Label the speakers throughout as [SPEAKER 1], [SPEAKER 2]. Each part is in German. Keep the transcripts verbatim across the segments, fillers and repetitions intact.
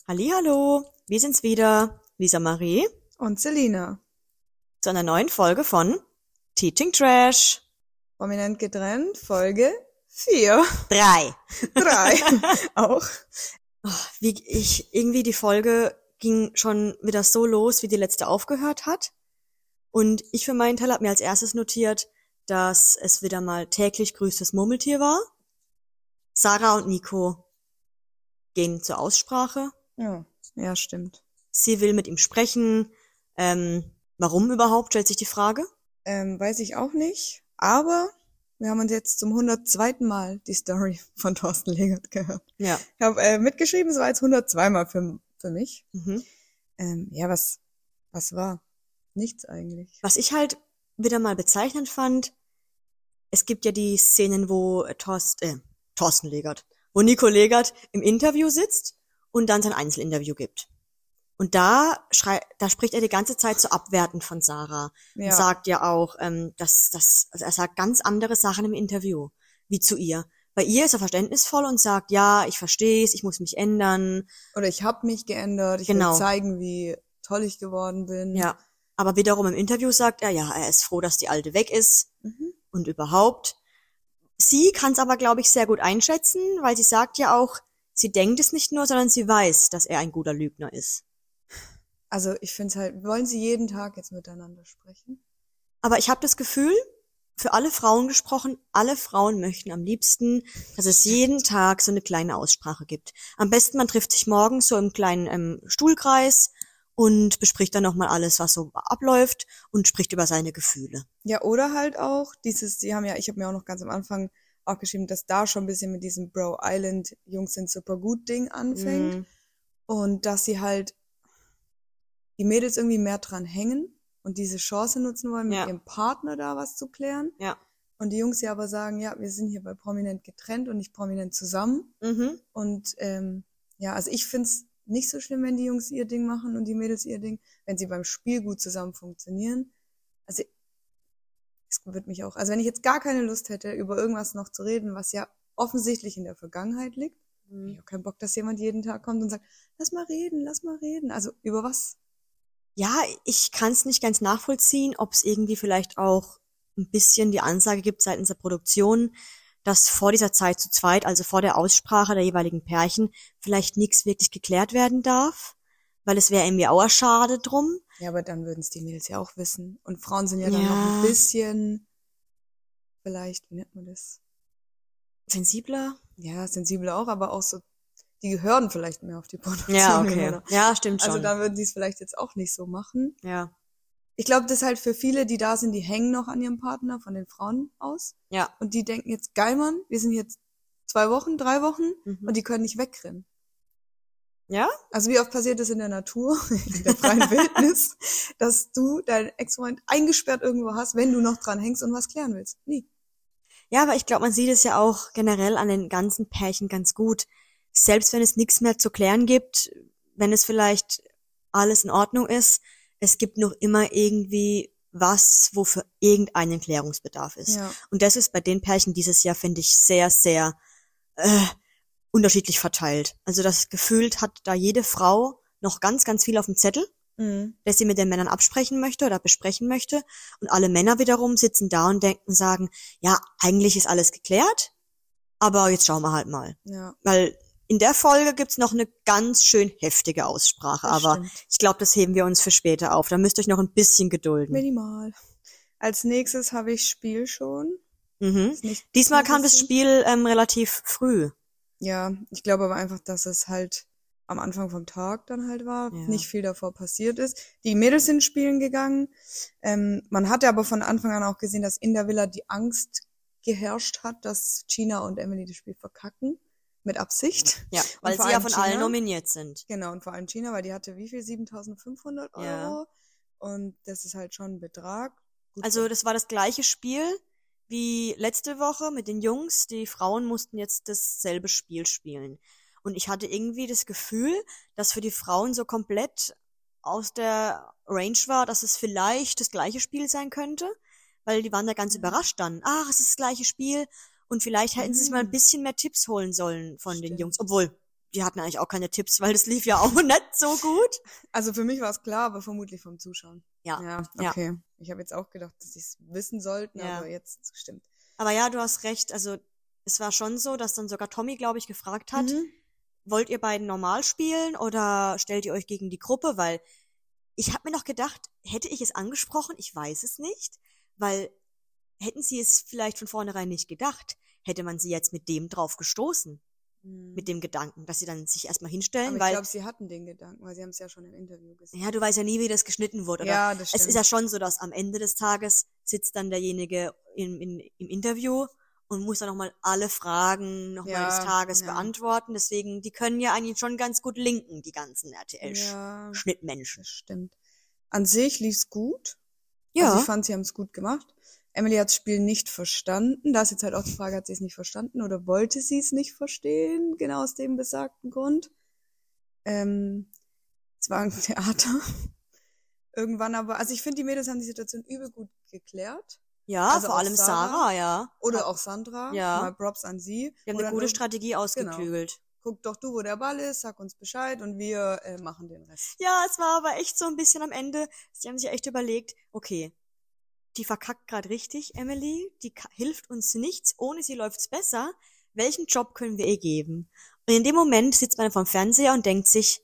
[SPEAKER 1] Hallihallo, wir sind's wieder, Lisa Marie,
[SPEAKER 2] Und Selina.
[SPEAKER 1] zu einer neuen Folge von Teaching Trash.
[SPEAKER 2] Prominent getrennt, Folge vier.
[SPEAKER 1] Drei.
[SPEAKER 2] Drei. Auch.
[SPEAKER 1] Oh, wie ich, irgendwie die Folge ging schon wieder so los, wie die letzte aufgehört hat. Und ich für meinen Teil habe mir als erstes notiert, dass es wieder mal täglich grüßt das Murmeltier war. Sarah und Nico gehen zur Aussprache.
[SPEAKER 2] Ja, ja, stimmt.
[SPEAKER 1] Sie will mit ihm sprechen. Ähm, warum überhaupt, stellt sich die Frage.
[SPEAKER 2] Ähm, weiß ich auch nicht. Aber wir haben uns jetzt zum hundertzweiten Mal die Story von Thorsten Legert gehört.
[SPEAKER 1] Ja.
[SPEAKER 2] Ich habe äh, mitgeschrieben, es war jetzt hundertzwei Mal für, für mich.
[SPEAKER 1] Mhm.
[SPEAKER 2] Ähm, ja, was, was war? Nichts eigentlich.
[SPEAKER 1] Was ich halt wieder mal bezeichnend fand, es gibt ja die Szenen, wo Thorst, äh, Thorsten Legert, wo Nico Legert im Interview sitzt und dann sein Einzelinterview gibt. Und da schrei da spricht er die ganze Zeit so abwertend von Sarah.
[SPEAKER 2] Ja.
[SPEAKER 1] Und sagt ja auch, ähm, dass, dass, also er sagt ganz andere Sachen im Interview, wie zu ihr. Bei ihr ist er verständnisvoll und sagt, ja, ich versteh's, ich muss mich ändern.
[SPEAKER 2] Oder ich habe mich geändert, ich
[SPEAKER 1] Genau.
[SPEAKER 2] will zeigen, wie toll ich geworden bin.
[SPEAKER 1] Ja. Aber wiederum im Interview sagt er, ja, er ist froh, dass die Alte weg ist.
[SPEAKER 2] Mhm.
[SPEAKER 1] Und überhaupt. Sie kann es aber, glaube ich, sehr gut einschätzen, weil sie sagt ja auch, sie denkt es nicht nur, sondern sie weiß, dass er ein guter Lügner ist.
[SPEAKER 2] Also ich finde es halt, wollen sie jeden Tag jetzt miteinander sprechen?
[SPEAKER 1] Aber ich habe das Gefühl, für alle Frauen gesprochen, alle Frauen möchten am liebsten, dass es jeden Tag so eine kleine Aussprache gibt. Am besten, man trifft sich morgens so im kleinen ähm, Stuhlkreis und bespricht dann nochmal alles, was so abläuft und spricht über seine Gefühle.
[SPEAKER 2] Ja, oder halt auch dieses, die haben ja, ich habe mir auch noch ganz am Anfang auch geschrieben, dass da schon ein bisschen mit diesem Bro Island Jungs sind super gut Ding anfängt.
[SPEAKER 1] Mm.
[SPEAKER 2] Und dass sie halt die Mädels irgendwie mehr dran hängen und diese Chance nutzen wollen, mit
[SPEAKER 1] Ja.
[SPEAKER 2] ihrem Partner da was zu klären.
[SPEAKER 1] Ja.
[SPEAKER 2] Und die Jungs ja aber sagen, ja, wir sind hier bei Prominent getrennt und nicht prominent zusammen.
[SPEAKER 1] Mhm.
[SPEAKER 2] Und ähm, ja, also ich find's nicht so schlimm, wenn die Jungs ihr Ding machen und die Mädels ihr Ding, wenn sie beim Spiel gut zusammen funktionieren. Also es wird mich auch, also wenn ich jetzt gar keine Lust hätte, über irgendwas noch zu reden, was ja offensichtlich in der Vergangenheit liegt,
[SPEAKER 1] Mhm.
[SPEAKER 2] ich habe keinen Bock, dass jemand jeden Tag kommt und sagt, lass mal reden, lass mal reden. Also über was?
[SPEAKER 1] Ja, ich kann es nicht ganz nachvollziehen, ob es irgendwie vielleicht auch ein bisschen die Ansage gibt seitens der Produktion, dass vor dieser Zeit zu zweit, also vor der Aussprache der jeweiligen Pärchen, vielleicht nichts wirklich geklärt werden darf, weil es wäre irgendwie auch schade drum.
[SPEAKER 2] Ja, aber dann würden es die Mädels ja auch wissen. Und Frauen sind ja dann noch
[SPEAKER 1] Ja.
[SPEAKER 2] ein bisschen, vielleicht, wie nennt man das?
[SPEAKER 1] Sensibler?
[SPEAKER 2] Ja, sensibler auch, aber auch so, die gehören vielleicht mehr auf die Produktion.
[SPEAKER 1] Ja, okay.
[SPEAKER 2] Oder?
[SPEAKER 1] Ja, stimmt schon.
[SPEAKER 2] Also dann würden die es vielleicht jetzt auch nicht so machen.
[SPEAKER 1] ja,
[SPEAKER 2] Ich glaube, das ist halt für viele, die da sind, die hängen noch an ihrem Partner von den Frauen aus.
[SPEAKER 1] ja.
[SPEAKER 2] Und die denken jetzt, geil, Mann, wir sind jetzt zwei Wochen, drei Wochen
[SPEAKER 1] Mhm.
[SPEAKER 2] und die können nicht wegrennen.
[SPEAKER 1] Ja?
[SPEAKER 2] Also wie oft passiert es in der Natur, in der freien Wildnis, dass du deinen Ex-Freund eingesperrt irgendwo hast, wenn du noch dran hängst und was klären willst? Nie.
[SPEAKER 1] Ja, aber ich glaube, man sieht es ja auch generell an den ganzen Pärchen ganz gut. Selbst wenn es nichts mehr zu klären gibt, wenn es vielleicht alles in Ordnung ist, es gibt noch immer irgendwie was, wofür irgendeinen Klärungsbedarf ist.
[SPEAKER 2] Ja.
[SPEAKER 1] Und das ist bei den Pärchen dieses Jahr, finde ich, sehr, sehr äh, unterschiedlich verteilt. Also das gefühlt hat da jede Frau noch ganz, ganz viel auf dem Zettel,
[SPEAKER 2] Mhm.
[SPEAKER 1] das sie mit den Männern absprechen möchte oder besprechen möchte. Und alle Männer wiederum sitzen da und denken, sagen, ja, eigentlich ist alles geklärt, aber jetzt schauen wir halt mal.
[SPEAKER 2] Ja.
[SPEAKER 1] Weil in der Folge gibt's noch eine ganz schön heftige Aussprache,
[SPEAKER 2] Das
[SPEAKER 1] aber
[SPEAKER 2] stimmt.
[SPEAKER 1] ich glaube, das heben wir uns für später auf. Da müsst ihr euch noch ein bisschen gedulden.
[SPEAKER 2] Minimal. Als nächstes habe ich Spiel schon.
[SPEAKER 1] Mhm.
[SPEAKER 2] Ist nicht
[SPEAKER 1] Diesmal
[SPEAKER 2] so
[SPEAKER 1] kam das
[SPEAKER 2] bisschen-
[SPEAKER 1] Spiel ähm, relativ früh.
[SPEAKER 2] Ja, ich glaube aber einfach, dass es halt am Anfang vom Tag dann halt war,
[SPEAKER 1] Ja.
[SPEAKER 2] nicht viel davor passiert ist. Die Mädels sind spielen gegangen. Ähm, man hatte aber von Anfang an auch gesehen, dass in der Villa die Angst geherrscht hat, dass Gina und Emily das Spiel verkacken. Mit Absicht.
[SPEAKER 1] Ja,
[SPEAKER 2] Und
[SPEAKER 1] weil
[SPEAKER 2] vor
[SPEAKER 1] sie ja
[SPEAKER 2] allem
[SPEAKER 1] von allen
[SPEAKER 2] Gina.
[SPEAKER 1] nominiert sind.
[SPEAKER 2] Genau, und vor allem Gina, weil die hatte wie viel? siebentausendfünfhundert Euro.
[SPEAKER 1] Ja.
[SPEAKER 2] Und das ist halt schon ein Betrag. Gut,
[SPEAKER 1] Also das war das gleiche Spiel wie letzte Woche mit den Jungs. Die Frauen mussten jetzt dasselbe Spiel spielen. Und ich hatte irgendwie das Gefühl, dass für die Frauen so komplett aus der Range war, dass es vielleicht das gleiche Spiel sein könnte. Weil die waren da ganz
[SPEAKER 2] Mhm.
[SPEAKER 1] überrascht dann. Ach, es ist das gleiche Spiel. Und vielleicht hätten sie sich mal ein
[SPEAKER 2] Mhm.
[SPEAKER 1] bisschen mehr Tipps holen sollen von den
[SPEAKER 2] Stimmt.
[SPEAKER 1] Jungs. Obwohl, die hatten eigentlich auch keine Tipps, weil das lief ja auch nicht so gut.
[SPEAKER 2] Also für mich war es klar, aber vermutlich vom Zuschauen.
[SPEAKER 1] Ja,
[SPEAKER 2] Ja,
[SPEAKER 1] ja,
[SPEAKER 2] okay. Ich habe jetzt auch gedacht, dass sie es wissen sollten,
[SPEAKER 1] ja.
[SPEAKER 2] aber jetzt stimmt.
[SPEAKER 1] Aber ja, du hast recht. Also es war schon so, dass dann sogar Tommy, glaube ich, gefragt hat,
[SPEAKER 2] Mhm.
[SPEAKER 1] wollt ihr beiden normal spielen oder stellt ihr euch gegen die Gruppe? Weil ich habe mir noch gedacht, hätte ich es angesprochen, ich weiß es nicht, weil hätten sie es vielleicht von vornherein nicht gedacht, hätte man sie jetzt mit dem drauf gestoßen,
[SPEAKER 2] Mhm.
[SPEAKER 1] mit dem Gedanken, dass sie dann sich erstmal
[SPEAKER 2] Aber
[SPEAKER 1] hinstellen,
[SPEAKER 2] ich
[SPEAKER 1] weil,
[SPEAKER 2] glaube, sie hatten den Gedanken, weil sie haben es ja schon im Interview gesagt.
[SPEAKER 1] ja, du weißt ja nie, wie das geschnitten wurde. Oder
[SPEAKER 2] Ja, das
[SPEAKER 1] es
[SPEAKER 2] stimmt.
[SPEAKER 1] ist ja schon so, dass am Ende des Tages sitzt dann derjenige im, in, im Interview und muss dann nochmal alle Fragen nochmal
[SPEAKER 2] Ja,
[SPEAKER 1] des Tages
[SPEAKER 2] ja.
[SPEAKER 1] beantworten. Deswegen, die können ja eigentlich schon ganz gut linken, die ganzen
[SPEAKER 2] Ja,
[SPEAKER 1] R T L-Schnittmenschen.
[SPEAKER 2] das stimmt. An sich lief's gut.
[SPEAKER 1] Ja.
[SPEAKER 2] Also ich fand, sie haben es gut gemacht. Emily hat das Spiel nicht verstanden. Da ist jetzt halt auch die Frage, hat sie es nicht verstanden oder wollte sie es nicht verstehen? Genau aus dem besagten Grund. Ähm, es war ein Theater. Irgendwann aber, also ich finde, die Mädels haben die Situation übel gut geklärt.
[SPEAKER 1] Ja,
[SPEAKER 2] Also
[SPEAKER 1] vor
[SPEAKER 2] auch
[SPEAKER 1] allem
[SPEAKER 2] Sarah
[SPEAKER 1] Sarah, ja.
[SPEAKER 2] Oder
[SPEAKER 1] Hat-
[SPEAKER 2] auch Sandra.
[SPEAKER 1] Ja.
[SPEAKER 2] Mal Props an sie.
[SPEAKER 1] Die haben
[SPEAKER 2] Wo
[SPEAKER 1] eine
[SPEAKER 2] dann
[SPEAKER 1] gute
[SPEAKER 2] irgend-
[SPEAKER 1] Strategie ausgeklügelt.
[SPEAKER 2] Guck doch du, wo der Ball ist, sag uns Bescheid und wir äh, machen den Rest.
[SPEAKER 1] Ja, es war aber echt so ein bisschen am Ende, sie haben sich echt überlegt, okay, die verkackt gerade richtig, Emily, die ka- hilft uns nichts, ohne sie läuft's besser. Welchen Job können wir ihr geben? Und in dem Moment sitzt man vorm Fernseher und denkt sich,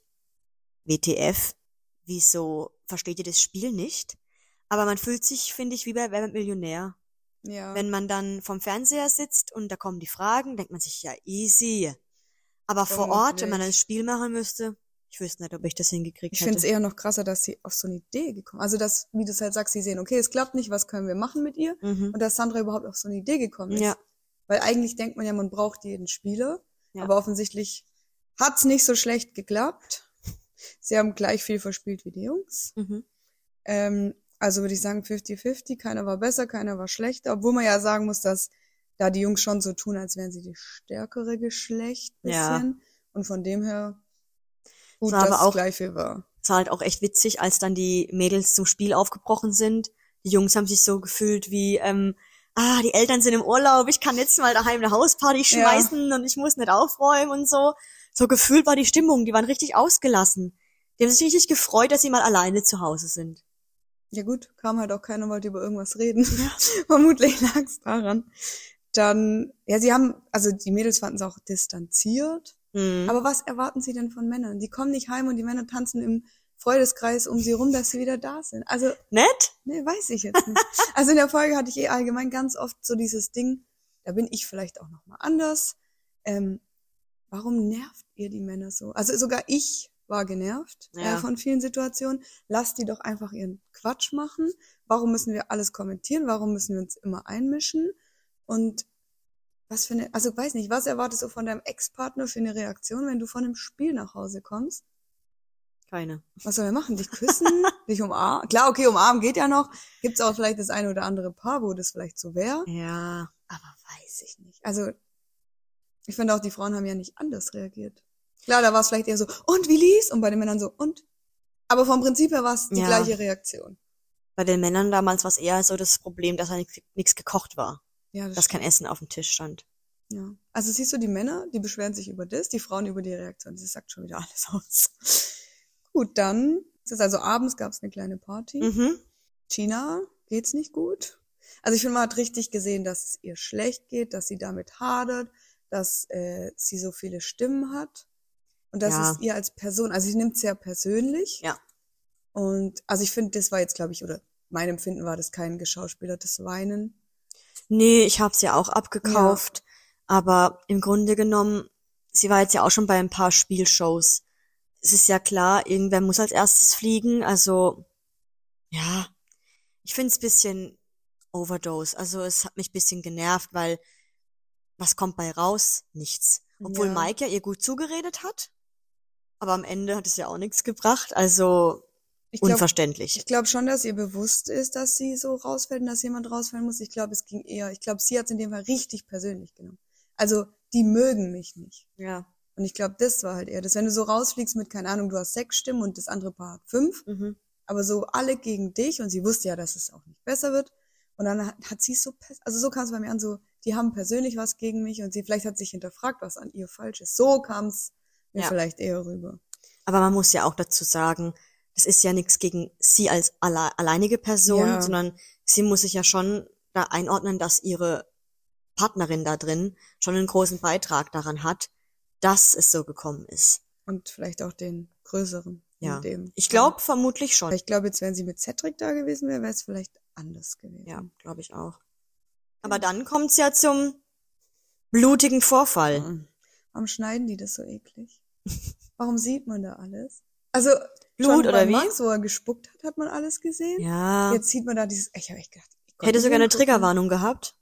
[SPEAKER 1] W T F, wieso versteht ihr das Spiel nicht? Aber man fühlt sich, finde ich, wie bei Wer wird Millionär.
[SPEAKER 2] Ja.
[SPEAKER 1] Wenn man dann vorm Fernseher sitzt und da kommen die Fragen, denkt man sich, ja, easy. Aber vor Ort, wenn man
[SPEAKER 2] Vermutlich.
[SPEAKER 1] ein Spiel machen müsste, ich wüsste nicht, ob ich das hingekriegt
[SPEAKER 2] Ich
[SPEAKER 1] hätte.
[SPEAKER 2] finde es eher noch krasser, dass sie auf so eine Idee gekommen. Also dass, wie du es halt sagst, sie sehen, okay, es klappt nicht, was können wir machen mit ihr?
[SPEAKER 1] Mhm.
[SPEAKER 2] Und dass Sandra überhaupt auf so eine Idee gekommen ist.
[SPEAKER 1] Ja.
[SPEAKER 2] Weil eigentlich denkt man ja, man braucht jeden Spieler.
[SPEAKER 1] Ja.
[SPEAKER 2] Aber offensichtlich hat's nicht so schlecht geklappt. Sie haben gleich viel verspielt wie die Jungs.
[SPEAKER 1] Mhm.
[SPEAKER 2] Ähm, also würde ich sagen fifty fifty. Keiner war besser, keiner war schlechter. Obwohl man ja sagen muss, dass da die Jungs schon so tun, als wären sie die stärkere Geschlecht
[SPEAKER 1] Ja.
[SPEAKER 2] bisschen. Und von dem her gut,
[SPEAKER 1] Es war
[SPEAKER 2] dass
[SPEAKER 1] aber
[SPEAKER 2] es
[SPEAKER 1] auch-
[SPEAKER 2] gleich viel war.
[SPEAKER 1] Es war halt auch echt witzig, als dann die Mädels zum Spiel aufgebrochen sind. Die Jungs haben sich so gefühlt wie, ähm, ah, die Eltern sind im Urlaub, ich kann jetzt mal daheim eine Hausparty schmeißen und ich muss nicht aufräumen und so. So gefühlt war die Stimmung, die waren richtig ausgelassen. Die haben sich richtig gefreut, dass sie mal alleine zu Hause sind.
[SPEAKER 2] Ja gut, kam halt auch keiner, wollte über irgendwas reden. Vermutlich lag's daran. Dann, ja, sie haben, also die Mädels fanden es auch distanziert.
[SPEAKER 1] Mhm.
[SPEAKER 2] Aber was erwarten sie denn von Männern? Die kommen nicht heim und die Männer tanzen im Freudeskreis um sie rum, dass sie wieder da sind. Also,
[SPEAKER 1] Nett?
[SPEAKER 2] nee, weiß ich jetzt nicht. Also in der Folge hatte ich eh allgemein ganz oft so dieses Ding, da bin ich vielleicht auch nochmal anders. Ähm, warum nervt ihr die Männer so? Also sogar ich war genervt
[SPEAKER 1] Ja.
[SPEAKER 2] äh, von vielen Situationen. Lasst die doch einfach ihren Quatsch machen. Warum müssen wir alles kommentieren? Warum müssen wir uns immer einmischen? Und was für eine, also weiß nicht, was erwartest du von deinem Ex-Partner für eine Reaktion, wenn du von einem Spiel nach Hause kommst?
[SPEAKER 1] Keine.
[SPEAKER 2] Was soll er machen? Dich küssen? Dich umarmen? Klar, okay, umarmen geht ja noch. Gibt's auch vielleicht das eine oder andere Paar, wo das vielleicht so wäre.
[SPEAKER 1] Ja.
[SPEAKER 2] Aber weiß ich nicht. Also, ich finde auch, die Frauen haben ja nicht anders reagiert. Klar, da war es vielleicht eher so, und wie lief's? Und bei den Männern so, und? Aber vom Prinzip her war es die
[SPEAKER 1] Ja.
[SPEAKER 2] gleiche Reaktion.
[SPEAKER 1] Bei den Männern damals war es eher so das Problem, dass da nichts gekocht war.
[SPEAKER 2] Ja, das
[SPEAKER 1] Dass kein Essen auf dem Tisch stand.
[SPEAKER 2] Ja. Also siehst du, die Männer, die beschweren sich über das, die Frauen über die Reaktion. Das sagt schon wieder alles aus. Gut, dann ist es also abends, gab es eine kleine Party.
[SPEAKER 1] Mhm.
[SPEAKER 2] Gina geht's nicht gut. Also ich finde, man hat richtig gesehen, dass es ihr schlecht geht, dass sie damit hadert, dass äh, sie so viele Stimmen hat. Und dass
[SPEAKER 1] Ja.
[SPEAKER 2] es ihr als Person, also sie nimmt es sehr persönlich.
[SPEAKER 1] Ja.
[SPEAKER 2] Und also ich finde, das war jetzt, glaube ich, oder mein Empfinden war das kein geschauspielertes Weinen.
[SPEAKER 1] Nee, ich hab's ja auch abgekauft. Aber im Grunde genommen, sie war jetzt ja auch schon bei ein paar Spielshows. Es ist ja klar, irgendwer muss als erstes fliegen. Also, ja, ich find's bisschen Overdose. Also es hat mich ein bisschen genervt, weil was kommt bei raus? Nichts. Obwohl
[SPEAKER 2] Ja.
[SPEAKER 1] Mike ja ihr gut zugeredet hat. Aber am Ende hat es ja auch nichts gebracht. Also
[SPEAKER 2] Ich glaube
[SPEAKER 1] unverständlich.
[SPEAKER 2] ich glaub schon, dass ihr bewusst ist, dass sie so rausfällt und dass jemand rausfallen muss. Ich glaube, es ging eher, ich glaube, sie hat es in dem Fall richtig persönlich genommen. Also, die mögen mich nicht.
[SPEAKER 1] Ja.
[SPEAKER 2] Und ich glaube, das war halt eher das. Wenn du so rausfliegst mit, keine Ahnung, du hast sechs Stimmen und das andere Paar hat fünf,
[SPEAKER 1] Mhm.
[SPEAKER 2] aber so alle gegen dich und sie wusste ja, dass es auch nicht besser wird. Und dann hat, hat sie es so, pers- also so kam es bei mir an, so, die haben persönlich was gegen mich und sie vielleicht hat sich hinterfragt, was an ihr falsch ist. So kam es mir
[SPEAKER 1] Ja.
[SPEAKER 2] vielleicht eher rüber.
[SPEAKER 1] Aber man muss ja auch dazu sagen, das ist ja nichts gegen sie als alle, alleinige Person,
[SPEAKER 2] Ja.
[SPEAKER 1] sondern sie muss sich ja schon da einordnen, dass ihre Partnerin da drin schon einen großen Beitrag daran hat, dass es so gekommen ist.
[SPEAKER 2] Und vielleicht auch den größeren.
[SPEAKER 1] Ja.
[SPEAKER 2] In dem
[SPEAKER 1] Ich
[SPEAKER 2] Fall.
[SPEAKER 1] glaube vermutlich schon.
[SPEAKER 2] Ich glaube, jetzt, wenn sie mit Cedric da gewesen wäre, wäre es vielleicht anders gewesen.
[SPEAKER 1] Ja, glaube ich auch. Aber dann kommt's ja zum blutigen Vorfall.
[SPEAKER 2] Mhm. Warum schneiden die das so eklig? Warum sieht man da alles? Also,
[SPEAKER 1] Blut
[SPEAKER 2] schon
[SPEAKER 1] oder
[SPEAKER 2] bei
[SPEAKER 1] wie?
[SPEAKER 2] Max, wo er gespuckt hat, hat man alles gesehen.
[SPEAKER 1] Ja.
[SPEAKER 2] Jetzt sieht man da dieses, ich habe echt gedacht, ich
[SPEAKER 1] Ich
[SPEAKER 2] konnte
[SPEAKER 1] hätte
[SPEAKER 2] nicht
[SPEAKER 1] sogar eine
[SPEAKER 2] hingucken.
[SPEAKER 1] Triggerwarnung gehabt.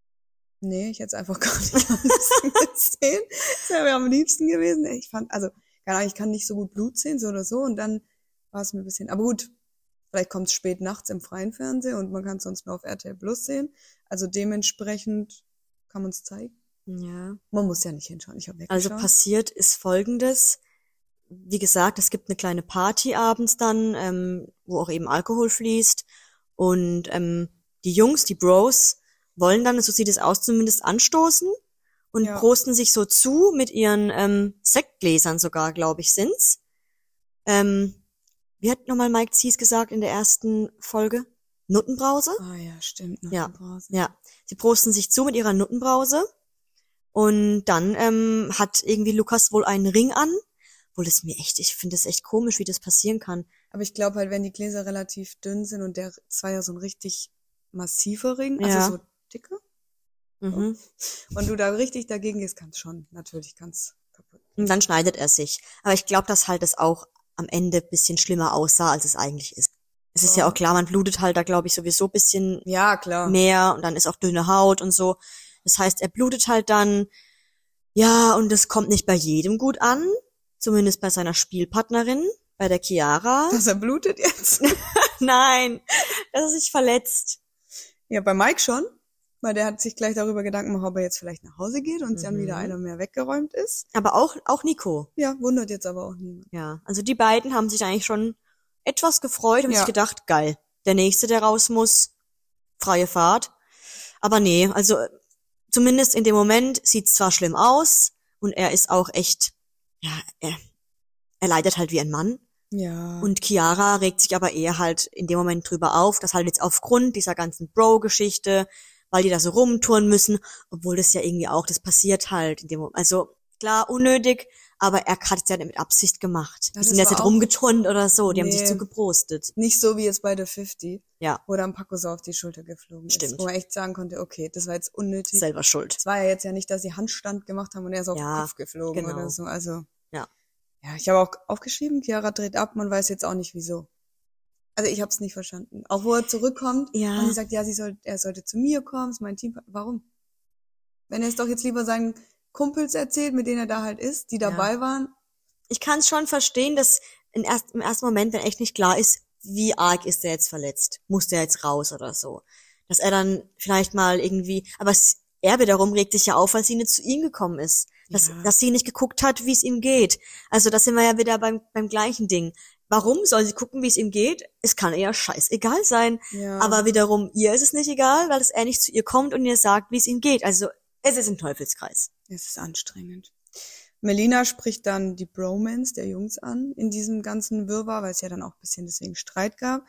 [SPEAKER 2] Nee, ich hätte es einfach gar nicht alles gesehen. Das wäre mir am liebsten gewesen. Ich fand, also, keine Ahnung, ich kann nicht so gut Blut sehen, so oder so, und dann war es mir ein bisschen, aber gut, vielleicht kommt es spät nachts im freien Fernsehen und man kann es sonst nur auf R T L Plus sehen. Also dementsprechend kann man es zeigen.
[SPEAKER 1] Ja.
[SPEAKER 2] Man muss ja nicht hinschauen, ich habe
[SPEAKER 1] Also
[SPEAKER 2] weggeschaut.
[SPEAKER 1] passiert ist Folgendes. Wie gesagt, es gibt eine kleine Party abends dann, ähm, wo auch eben Alkohol fließt. Und ähm, die Jungs, die Bros, wollen dann, so sieht es aus, zumindest anstoßen und
[SPEAKER 2] Ja.
[SPEAKER 1] prosten sich so zu mit ihren ähm, Sektgläsern sogar, glaube ich, sind's. Ähm, wie hat nochmal Mike Zies gesagt in der ersten Folge? Nuttenbrause?
[SPEAKER 2] Ah ja, stimmt. Noch
[SPEAKER 1] Ja.
[SPEAKER 2] eine Brause.
[SPEAKER 1] Ja, sie prosten sich zu mit ihrer Nuttenbrause und dann ähm, hat irgendwie Lukas wohl einen Ring an, obwohl das mir echt, ich finde das echt komisch, wie das passieren kann.
[SPEAKER 2] Aber ich glaube halt, wenn die Gläser relativ dünn sind und der, es war ja so ein richtig massiver Ring,
[SPEAKER 1] Ja.
[SPEAKER 2] also so dicker,
[SPEAKER 1] Mhm.
[SPEAKER 2] und du da richtig dagegen gehst, kannst schon, natürlich kannst kaputt.
[SPEAKER 1] Und dann schneidet er sich. Aber ich glaube, dass halt das auch am Ende ein bisschen schlimmer aussah, als es eigentlich ist. Es ist ja
[SPEAKER 2] Ja.
[SPEAKER 1] auch klar, man blutet halt da, glaube ich, sowieso ein bisschen
[SPEAKER 2] Ja, klar.
[SPEAKER 1] mehr und dann ist auch dünne Haut und so. Das heißt, er blutet halt dann, ja, und das kommt nicht bei jedem gut an, zumindest bei seiner Spielpartnerin, bei der Chiara.
[SPEAKER 2] Dass er blutet jetzt.
[SPEAKER 1] Nein, dass er sich verletzt.
[SPEAKER 2] Ja, bei Mike schon, weil der hat sich gleich darüber Gedanken gemacht, ob er jetzt vielleicht nach Hause geht und dann
[SPEAKER 1] Mhm.
[SPEAKER 2] wieder einer mehr weggeräumt ist.
[SPEAKER 1] Aber auch, auch Nico.
[SPEAKER 2] Ja, wundert jetzt aber auch niemand.
[SPEAKER 1] Ja, also die beiden haben sich eigentlich schon etwas gefreut und
[SPEAKER 2] Ja.
[SPEAKER 1] sich gedacht, geil, der Nächste, der raus muss, freie Fahrt. Aber nee, also zumindest in dem Moment sieht's zwar schlimm aus und er ist auch echt, ja, er, er leidet halt wie ein Mann.
[SPEAKER 2] Ja.
[SPEAKER 1] Und Chiara regt sich aber eher halt in dem Moment drüber auf, dass halt jetzt aufgrund dieser ganzen Bro-Geschichte, weil die da so rumtouren müssen, obwohl das ja irgendwie auch, das passiert halt in dem Moment. Also klar, unnötig, aber er hat es ja nicht mit Absicht gemacht.
[SPEAKER 2] Ja,
[SPEAKER 1] Die
[SPEAKER 2] das
[SPEAKER 1] sind jetzt
[SPEAKER 2] war
[SPEAKER 1] nicht
[SPEAKER 2] auch-
[SPEAKER 1] rumgeturnt oder so, die haben sich
[SPEAKER 2] Nee.
[SPEAKER 1] so geprostet.
[SPEAKER 2] Nicht so wie jetzt bei der fünfzig,
[SPEAKER 1] Ja,
[SPEAKER 2] wo dann Paco so auf die Schulter geflogen ist.
[SPEAKER 1] Stimmt.
[SPEAKER 2] Wo man echt sagen konnte, okay, das war jetzt unnötig.
[SPEAKER 1] selber schuld.
[SPEAKER 2] Es war ja jetzt ja nicht, dass sie Handstand gemacht haben und er ist auf
[SPEAKER 1] Ja,
[SPEAKER 2] den Kopf geflogen
[SPEAKER 1] genau.
[SPEAKER 2] oder so. Also,
[SPEAKER 1] Ja.
[SPEAKER 2] ja, ich habe auch aufgeschrieben, Chiara dreht ab, man weiß jetzt auch nicht wieso. Also ich habe es nicht verstanden. Auch wo er zurückkommt
[SPEAKER 1] Ja.
[SPEAKER 2] und sie sagt, ja, sie soll, er sollte zu mir kommen, ist mein Team. Warum? Wenn er es doch jetzt lieber seinen Kumpels erzählt, mit denen er da halt ist, die dabei waren.
[SPEAKER 1] Ich kann es schon verstehen, dass in erst, im ersten Moment, wenn echt nicht klar ist, wie arg ist der jetzt verletzt, muss der jetzt raus oder so. Dass er dann vielleicht mal irgendwie, aber es, er wiederum regt sich ja auf, weil sie nicht zu ihm gekommen ist. Dass,
[SPEAKER 2] Ja.
[SPEAKER 1] dass sie nicht geguckt hat, wie es ihm geht. Also da sind wir ja wieder beim, beim gleichen Ding. Warum soll sie gucken, wie es ihm geht? Es kann ihr scheißegal sein.
[SPEAKER 2] Ja.
[SPEAKER 1] Aber wiederum, ihr ist es nicht egal, weil es er nicht zu ihr kommt und ihr sagt, wie es ihm geht. Also es ist ein Teufelskreis.
[SPEAKER 2] Es ist anstrengend. Melina spricht dann die Bromance der Jungs an in diesem ganzen Wirrwarr, weil es ja dann auch ein bisschen deswegen Streit gab.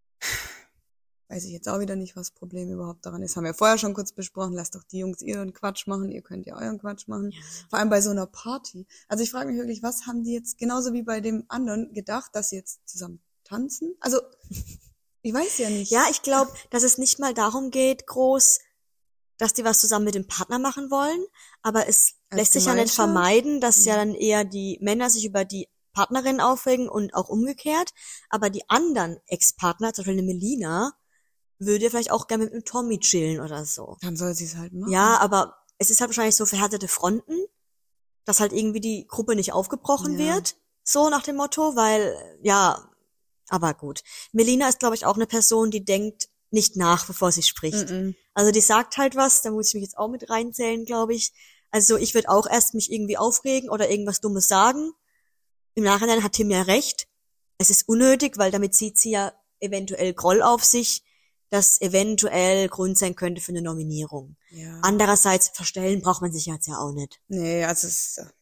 [SPEAKER 2] Weiß ich jetzt auch wieder nicht, was das Problem überhaupt daran ist. Haben wir vorher schon kurz besprochen. Lasst doch die Jungs ihren Quatsch machen. Ihr könnt ja euren Quatsch machen. Vor allem bei so einer Party. Also ich frage mich wirklich, was haben die jetzt genauso wie bei dem anderen gedacht, dass sie jetzt zusammen tanzen? Also ich weiß ja nicht.
[SPEAKER 1] Ja, ich glaube, dass es nicht mal darum geht, groß, dass die was zusammen mit dem Partner machen wollen, aber es
[SPEAKER 2] Als
[SPEAKER 1] lässt sich ja nicht
[SPEAKER 2] Gemeinschaft?
[SPEAKER 1] vermeiden, dass ja
[SPEAKER 2] Mhm.
[SPEAKER 1] dann eher die Männer sich über die Partnerin aufregen und auch umgekehrt, aber die anderen Ex-Partner, zum Beispiel eine Melina, würde ja vielleicht auch gerne mit einem Tommy chillen oder so.
[SPEAKER 2] Dann soll sie es halt machen.
[SPEAKER 1] Ja, aber es ist halt wahrscheinlich so verhärtete Fronten, dass halt irgendwie die Gruppe nicht aufgebrochen
[SPEAKER 2] Ja.
[SPEAKER 1] wird, so nach dem Motto, weil, ja, aber gut. Melina ist, glaube ich, auch eine Person, die denkt nicht nach, bevor sie spricht.
[SPEAKER 2] Mhm.
[SPEAKER 1] Also die sagt halt was, da muss ich mich jetzt auch mit reinzählen, glaube ich. Also ich würde auch erst mich irgendwie aufregen oder irgendwas Dummes sagen. Im Nachhinein hat Tim ja recht. Es ist unnötig, weil damit zieht sie ja eventuell Groll auf sich, das eventuell Grund sein könnte für eine Nominierung.
[SPEAKER 2] Ja.
[SPEAKER 1] Andererseits verstellen braucht man sich jetzt ja auch nicht.
[SPEAKER 2] Nee, also es ist äh,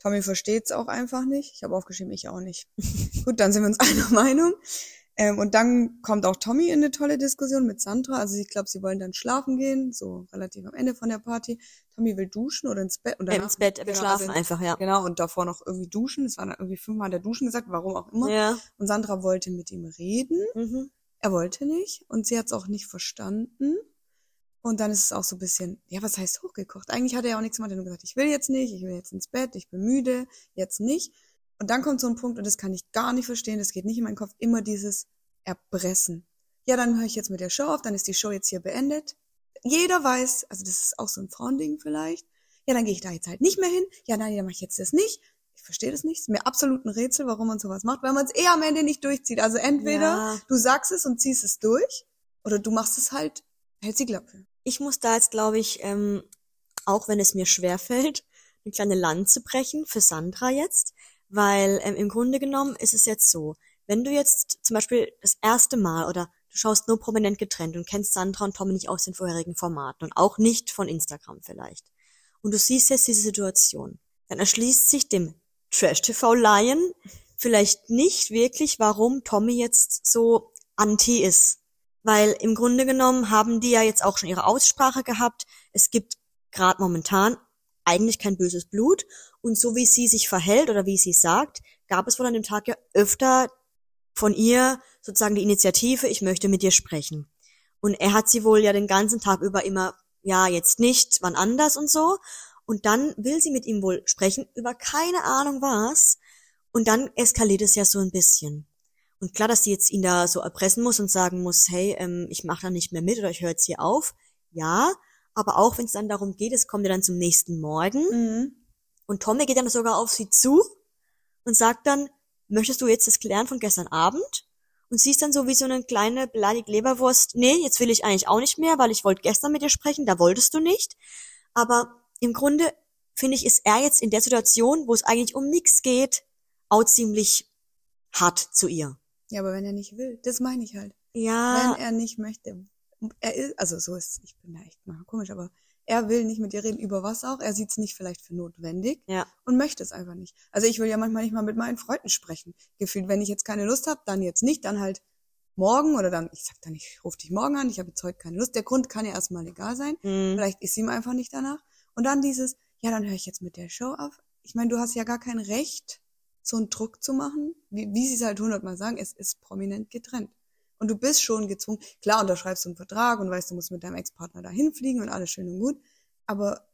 [SPEAKER 2] Tommy versteht's auch einfach nicht. Ich habe aufgeschrieben, ich auch nicht. Gut, dann sind wir uns einer Meinung. Ähm, und dann kommt auch Tommy in eine tolle Diskussion mit Sandra. Also ich glaube, sie wollen dann schlafen gehen, so relativ am Ende von der Party. Tommy will duschen oder ins Bett. Und
[SPEAKER 1] Äh,
[SPEAKER 2] danach,
[SPEAKER 1] ins Bett, er will
[SPEAKER 2] genau,
[SPEAKER 1] schlafen
[SPEAKER 2] also,
[SPEAKER 1] einfach, ja.
[SPEAKER 2] Genau, und davor noch irgendwie duschen. Es waren irgendwie fünfmal der Duschen gesagt, warum auch immer.
[SPEAKER 1] Ja.
[SPEAKER 2] Und Sandra wollte mit ihm reden.
[SPEAKER 1] Mhm.
[SPEAKER 2] Er wollte nicht. Und sie hat's auch nicht verstanden. Und dann ist es auch so ein bisschen, ja, was heißt hochgekocht? Eigentlich hat er ja auch nichts gemacht. Er hat nur gesagt, ich will jetzt nicht, ich will jetzt ins Bett, ich bin müde, jetzt nicht. Und dann kommt so ein Punkt, und das kann ich gar nicht verstehen, das geht nicht in meinen Kopf, immer dieses Erpressen. Ja, dann höre ich jetzt mit der Show auf, dann ist die Show jetzt hier beendet. Jeder weiß, also das ist auch so ein Frauending vielleicht, ja, dann gehe ich da jetzt halt nicht mehr hin, ja, nein, dann mache ich jetzt das nicht. Ich verstehe das nicht, ist mir absolut ein Rätsel, warum man sowas macht, weil man es eh am Ende nicht durchzieht. Also entweder
[SPEAKER 1] Ja.
[SPEAKER 2] du sagst es und ziehst es durch, oder du machst es halt, hältst die Klappe.
[SPEAKER 1] Ich muss da jetzt, glaube ich, ähm, auch wenn es mir schwerfällt, eine kleine Lanze brechen für Sandra jetzt, weil ähm, im Grunde genommen ist es jetzt so, wenn du jetzt zum Beispiel das erste Mal oder du schaust nur prominent getrennt und kennst Sandra und Tommy nicht aus den vorherigen Formaten und auch nicht von Instagram vielleicht, und du siehst jetzt diese Situation, dann erschließt sich dem Trash-T V-Lion vielleicht nicht wirklich, warum Tommy jetzt so anti ist. Weil im Grunde genommen haben die ja jetzt auch schon ihre Aussprache gehabt. Es gibt gerade momentan eigentlich kein böses Blut. Und so wie sie sich verhält oder wie sie sagt, gab es wohl an dem Tag ja öfter von ihr sozusagen die Initiative, ich möchte mit dir sprechen. Und er hat sie wohl ja den ganzen Tag über immer, ja, jetzt nicht, wann anders und so. Und dann will sie mit ihm wohl sprechen über keine Ahnung was. Und dann eskaliert es ja so ein bisschen. Und klar, dass sie jetzt ihn da so erpressen muss und sagen muss, hey, ähm, ich mache da nicht mehr mit oder ich höre jetzt hier auf. Ja, aber auch wenn es dann darum geht, es kommt ja dann zum nächsten Morgen.
[SPEAKER 2] Mhm.
[SPEAKER 1] Und Tommy geht dann sogar auf sie zu und sagt dann, möchtest du jetzt das klären von gestern Abend? Und sie ist dann so wie so eine kleine beleidigte Leberwurst, nee, jetzt will ich eigentlich auch nicht mehr, weil ich wollte gestern mit dir sprechen, da wolltest du nicht. Aber im Grunde, finde ich, ist er jetzt in der Situation, wo es eigentlich um nichts geht, auch ziemlich hart zu ihr.
[SPEAKER 2] Ja, aber wenn er nicht will, das meine ich halt.
[SPEAKER 1] Ja.
[SPEAKER 2] Wenn er nicht möchte, er ist, also so ist, ich bin da echt mal komisch, aber er will nicht mit ihr reden, über was auch, er sieht es nicht vielleicht für notwendig
[SPEAKER 1] Ja.
[SPEAKER 2] und möchte es einfach nicht. Also ich will ja manchmal nicht mal mit meinen Freunden sprechen. Gefühlt, wenn ich jetzt keine Lust habe, dann jetzt nicht, dann halt morgen oder dann, ich sag dann, ich rufe dich morgen an, ich habe jetzt heute keine Lust. Der Grund kann ja erstmal egal sein,
[SPEAKER 1] Mhm.
[SPEAKER 2] vielleicht ist ihm einfach nicht danach. Und dann dieses, ja, dann höre ich jetzt mit der Show auf. Ich meine, du hast ja gar kein Recht, so einen Druck zu machen, wie, wie sie es halt hundertmal sagen, es ist prominent getrennt. Und du bist schon gezwungen, klar, unterschreibst du einen Vertrag und weißt, du musst mit deinem Ex-Partner dahin fliegen und alles schön und gut, aber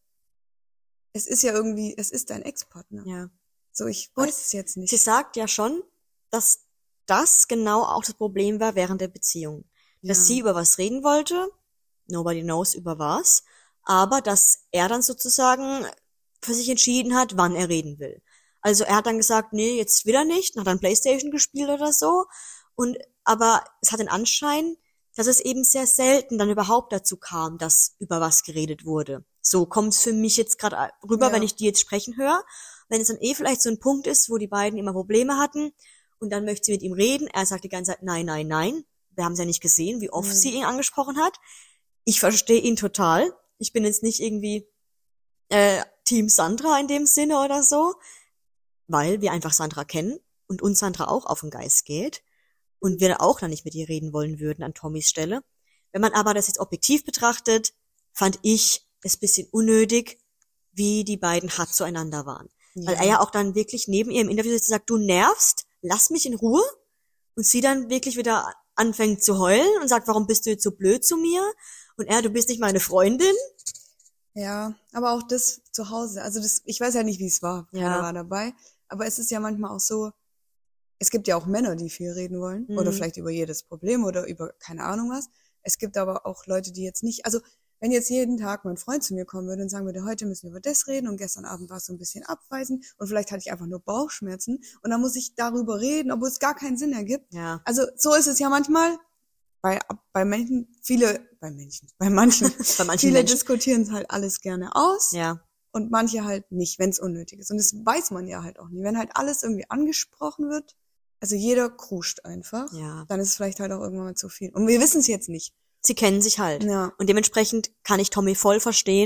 [SPEAKER 2] es ist ja irgendwie, es ist dein Ex-Partner.
[SPEAKER 1] Ja.
[SPEAKER 2] So, ich
[SPEAKER 1] Gut,
[SPEAKER 2] weiß es jetzt nicht.
[SPEAKER 1] Sie sagt ja schon, dass das genau auch das Problem war während der Beziehung. Dass
[SPEAKER 2] Ja.
[SPEAKER 1] sie über was reden wollte, nobody knows über was, aber dass er dann sozusagen für sich entschieden hat, wann er reden will. Also er hat dann gesagt, nee, jetzt wieder nicht, hat dann Playstation gespielt oder so. Und aber es hat den Anschein, dass es eben sehr selten dann überhaupt dazu kam, dass über was geredet wurde. So kommt es für mich jetzt gerade rüber,
[SPEAKER 2] Ja.
[SPEAKER 1] wenn ich die jetzt sprechen höre. Wenn es dann eh vielleicht so ein Punkt ist, wo die beiden immer Probleme hatten und dann möchte sie mit ihm reden, er sagt die ganze Zeit, nein, nein, nein. Wir haben es ja nicht gesehen, wie oft
[SPEAKER 2] Mhm.
[SPEAKER 1] sie ihn angesprochen hat. Ich verstehe ihn total. Ich bin jetzt nicht irgendwie äh, Team Sandra in dem Sinne oder so, weil wir einfach Sandra kennen und uns Sandra auch auf den Geist geht und wir auch dann nicht mit ihr reden wollen würden an Tommys Stelle. Wenn man aber das jetzt objektiv betrachtet, fand ich es bisschen unnötig, wie die beiden hart zueinander waren. Weil er ja auch dann wirklich neben ihr im Interview sitzt und sagt, du nervst, lass mich in Ruhe. Und sie dann wirklich wieder anfängt zu heulen und sagt, warum bist du jetzt so blöd zu mir? Und er, du bist nicht meine Freundin.
[SPEAKER 2] Ja, aber auch das zu Hause. Also das, ich weiß ja nicht, wie es war. Keiner
[SPEAKER 1] Ja.
[SPEAKER 2] war dabei. Aber es ist ja manchmal auch so, es gibt ja auch Männer, die viel reden wollen.
[SPEAKER 1] Mhm.
[SPEAKER 2] Oder vielleicht über jedes Problem oder über keine Ahnung was. Es gibt aber auch Leute, die jetzt nicht, also wenn jetzt jeden Tag mein Freund zu mir kommen würde und sagen würde, heute müssen wir über das reden und gestern Abend war es so ein bisschen abweisend und vielleicht hatte ich einfach nur Bauchschmerzen und dann muss ich darüber reden, obwohl es gar keinen Sinn ergibt.
[SPEAKER 1] Ja.
[SPEAKER 2] Also so ist es ja manchmal bei, bei Menschen, viele, bei Menschen, bei manchen,
[SPEAKER 1] Bei manchen
[SPEAKER 2] viele
[SPEAKER 1] Menschen.
[SPEAKER 2] diskutieren es halt alles gerne aus
[SPEAKER 1] Ja.
[SPEAKER 2] und manche halt nicht, wenn es unnötig ist. Und das weiß man ja halt auch nie. Wenn halt alles irgendwie angesprochen wird, also jeder kruscht einfach,
[SPEAKER 1] Ja.
[SPEAKER 2] dann ist es vielleicht halt auch irgendwann mal zu viel. Und wir wissen es jetzt nicht.
[SPEAKER 1] Sie kennen sich halt.
[SPEAKER 2] Ja.
[SPEAKER 1] Und dementsprechend kann ich Tommy voll verstehen,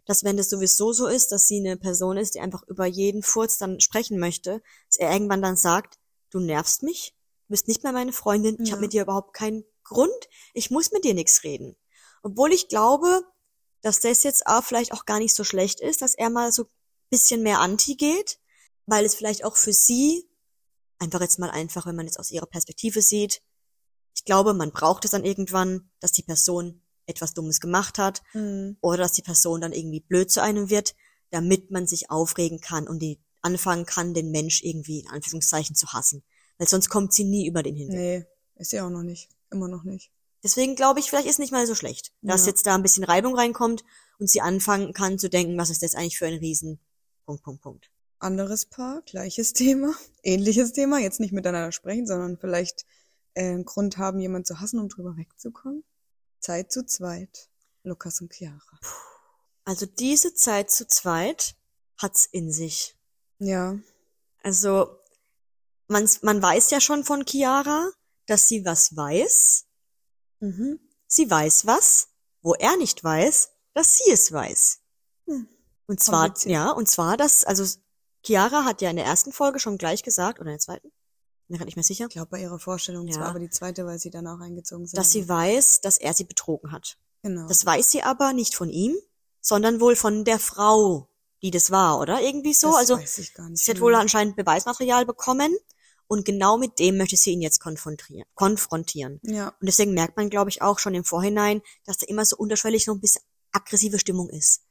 [SPEAKER 1] dass wenn das sowieso so ist, dass sie eine Person ist, die einfach über jeden Furz dann sprechen möchte, dass er irgendwann dann sagt, du nervst mich, du bist nicht mehr meine Freundin, ich
[SPEAKER 2] Ja.
[SPEAKER 1] habe mit dir überhaupt keinen Grund, ich muss mit dir nichts reden. Obwohl ich glaube, dass das jetzt auch vielleicht auch gar nicht so schlecht ist, dass er mal so ein bisschen mehr anti geht, weil es vielleicht auch für sie, einfach jetzt mal einfach, wenn man es aus ihrer Perspektive sieht, ich glaube, man braucht es dann irgendwann, dass die Person etwas Dummes gemacht hat
[SPEAKER 2] Mhm.
[SPEAKER 1] oder dass die Person dann irgendwie blöd zu einem wird, damit man sich aufregen kann und die anfangen kann, den Mensch irgendwie in Anführungszeichen zu hassen. Weil sonst kommt sie nie über den hinweg.
[SPEAKER 2] Nee, ist sie auch noch nicht. Immer noch nicht.
[SPEAKER 1] Deswegen glaube ich, vielleicht ist nicht mal so schlecht, dass
[SPEAKER 2] Ja.
[SPEAKER 1] jetzt da ein bisschen Reibung reinkommt und sie anfangen kann zu denken, was ist das eigentlich für ein Riesen... Punkt, Punkt, Punkt.
[SPEAKER 2] Anderes Paar, gleiches Thema, ähnliches Thema, jetzt nicht miteinander sprechen, sondern vielleicht äh, einen Grund haben, jemanden zu hassen, um drüber wegzukommen. Zeit zu zweit. Lukas und Chiara.
[SPEAKER 1] Also diese Zeit zu zweit hat's in sich.
[SPEAKER 2] Ja.
[SPEAKER 1] Also man, man weiß ja schon von Chiara, dass sie was weiß.
[SPEAKER 2] Mhm.
[SPEAKER 1] Sie weiß was, wo er nicht weiß, dass sie es weiß.
[SPEAKER 2] Hm.
[SPEAKER 1] Und zwar,
[SPEAKER 2] Kompliziert.
[SPEAKER 1] ja, und zwar, dass, also Chiara hat ja in der ersten Folge schon gleich gesagt, oder in der zweiten, bin mir grad nicht mehr sicher,
[SPEAKER 2] Ich glaube, bei ihrer Vorstellung,
[SPEAKER 1] Ja.
[SPEAKER 2] zwar aber die zweite, weil sie danach eingezogen sind.
[SPEAKER 1] dass sie weiß, dass er sie betrogen hat.
[SPEAKER 2] Genau.
[SPEAKER 1] Das weiß sie aber nicht von ihm, sondern wohl von der Frau, die das war, oder? Irgendwie so.
[SPEAKER 2] Das
[SPEAKER 1] Also
[SPEAKER 2] weiß ich gar nicht
[SPEAKER 1] sie hat
[SPEAKER 2] mehr.
[SPEAKER 1] wohl anscheinend Beweismaterial bekommen und genau mit dem möchte sie ihn jetzt konfrontieren. konfrontieren.
[SPEAKER 2] Ja.
[SPEAKER 1] Und deswegen merkt man, glaube ich, auch schon im Vorhinein, dass da immer so unterschwellig noch ein bisschen aggressive Stimmung ist.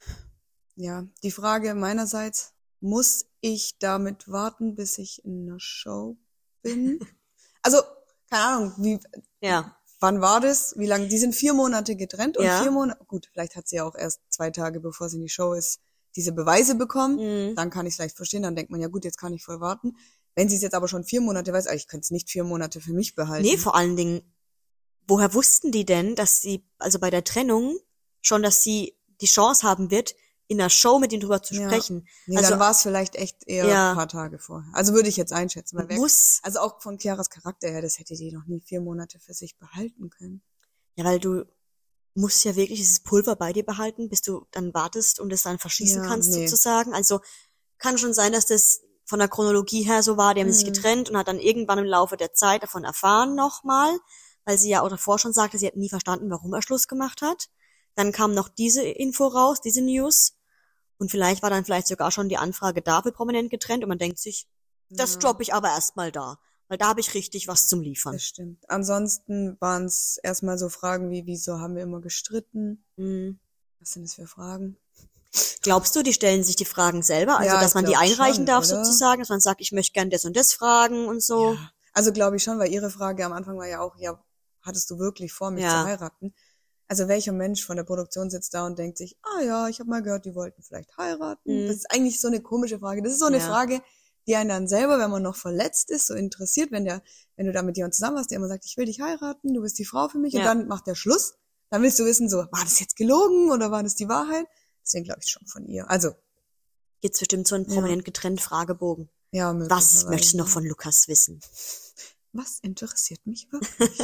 [SPEAKER 2] Ja, die Frage meinerseits, muss ich damit warten, bis ich in einer Show bin? Also, keine Ahnung, wie,
[SPEAKER 1] Ja.
[SPEAKER 2] wann war das? Wie lange? Die sind vier Monate getrennt und
[SPEAKER 1] Ja.
[SPEAKER 2] vier Monate, gut, vielleicht hat sie ja auch erst zwei Tage, bevor sie in die Show ist, diese Beweise bekommen.
[SPEAKER 1] Mhm.
[SPEAKER 2] Dann kann ich es vielleicht verstehen, dann denkt man, ja gut, jetzt kann ich voll warten. Wenn sie es jetzt aber schon vier Monate weiß, ah, ich könnte es nicht vier Monate für mich behalten.
[SPEAKER 1] Nee, vor allen Dingen, woher wussten die denn, dass sie, also bei der Trennung, schon, dass sie die Chance haben wird, in einer Show mit ihm drüber zu
[SPEAKER 2] Ja.
[SPEAKER 1] sprechen?
[SPEAKER 2] Nee,
[SPEAKER 1] also
[SPEAKER 2] dann war es vielleicht echt eher
[SPEAKER 1] Ja.
[SPEAKER 2] ein paar Tage vorher. Also würde ich jetzt einschätzen. Weil wer,
[SPEAKER 1] muss,
[SPEAKER 2] also auch von Chiaras Charakter her, das hätte die noch nie vier Monate für sich behalten können.
[SPEAKER 1] ja, weil du musst ja wirklich dieses Pulver bei dir behalten, bis du dann wartest und es dann verschießen
[SPEAKER 2] Ja,
[SPEAKER 1] kannst,
[SPEAKER 2] nee.
[SPEAKER 1] sozusagen. Also kann schon sein, dass das von der Chronologie her so war, die haben sich
[SPEAKER 2] Mhm.
[SPEAKER 1] getrennt und hat dann irgendwann im Laufe der Zeit davon erfahren nochmal, weil sie ja auch davor schon sagte, sie hat nie verstanden, warum er Schluss gemacht hat. Dann kam noch diese Info raus, diese News. Und vielleicht war dann vielleicht sogar schon die Anfrage da für prominent getrennt und man denkt sich, das
[SPEAKER 2] Ja.
[SPEAKER 1] droppe ich aber erstmal da, weil da habe ich richtig was zum Liefern.
[SPEAKER 2] Das stimmt. Ansonsten waren es erstmal so Fragen wie, wieso haben wir immer gestritten?
[SPEAKER 1] Mhm.
[SPEAKER 2] Was sind das für Fragen?
[SPEAKER 1] Glaubst du, die stellen sich die Fragen selber? Also,
[SPEAKER 2] Ja,
[SPEAKER 1] dass
[SPEAKER 2] ich
[SPEAKER 1] man die
[SPEAKER 2] glaub
[SPEAKER 1] einreichen
[SPEAKER 2] schon,
[SPEAKER 1] darf
[SPEAKER 2] oder?
[SPEAKER 1] sozusagen, dass man sagt, ich möchte gern das und das fragen und so.
[SPEAKER 2] Ja. Also glaube ich schon, weil ihre Frage am Anfang war ja auch, ja, hattest du wirklich vor, mich
[SPEAKER 1] Ja.
[SPEAKER 2] zu heiraten? Also welcher Mensch von der Produktion sitzt da und denkt sich, ah ja, ich habe mal gehört, die wollten vielleicht heiraten.
[SPEAKER 1] Mhm.
[SPEAKER 2] Das ist eigentlich so eine komische Frage. Das ist so eine
[SPEAKER 1] Ja.
[SPEAKER 2] Frage, die einen dann selber, wenn man noch verletzt ist, so interessiert, wenn der, wenn du da mit jemandem zusammen warst, der immer sagt, ich will dich heiraten, du bist die Frau für mich,
[SPEAKER 1] Ja.
[SPEAKER 2] und dann macht der Schluss. Dann willst du wissen, so, war das jetzt gelogen oder war das die Wahrheit? Deswegen glaube ich schon von ihr. Also,
[SPEAKER 1] Gibt's bestimmt so einen
[SPEAKER 2] Ja.
[SPEAKER 1] prominent getrennt Fragebogen.
[SPEAKER 2] ja,
[SPEAKER 1] Was
[SPEAKER 2] möglicherweise.
[SPEAKER 1] möchtest du noch von Lukas wissen?
[SPEAKER 2] Was interessiert mich wirklich?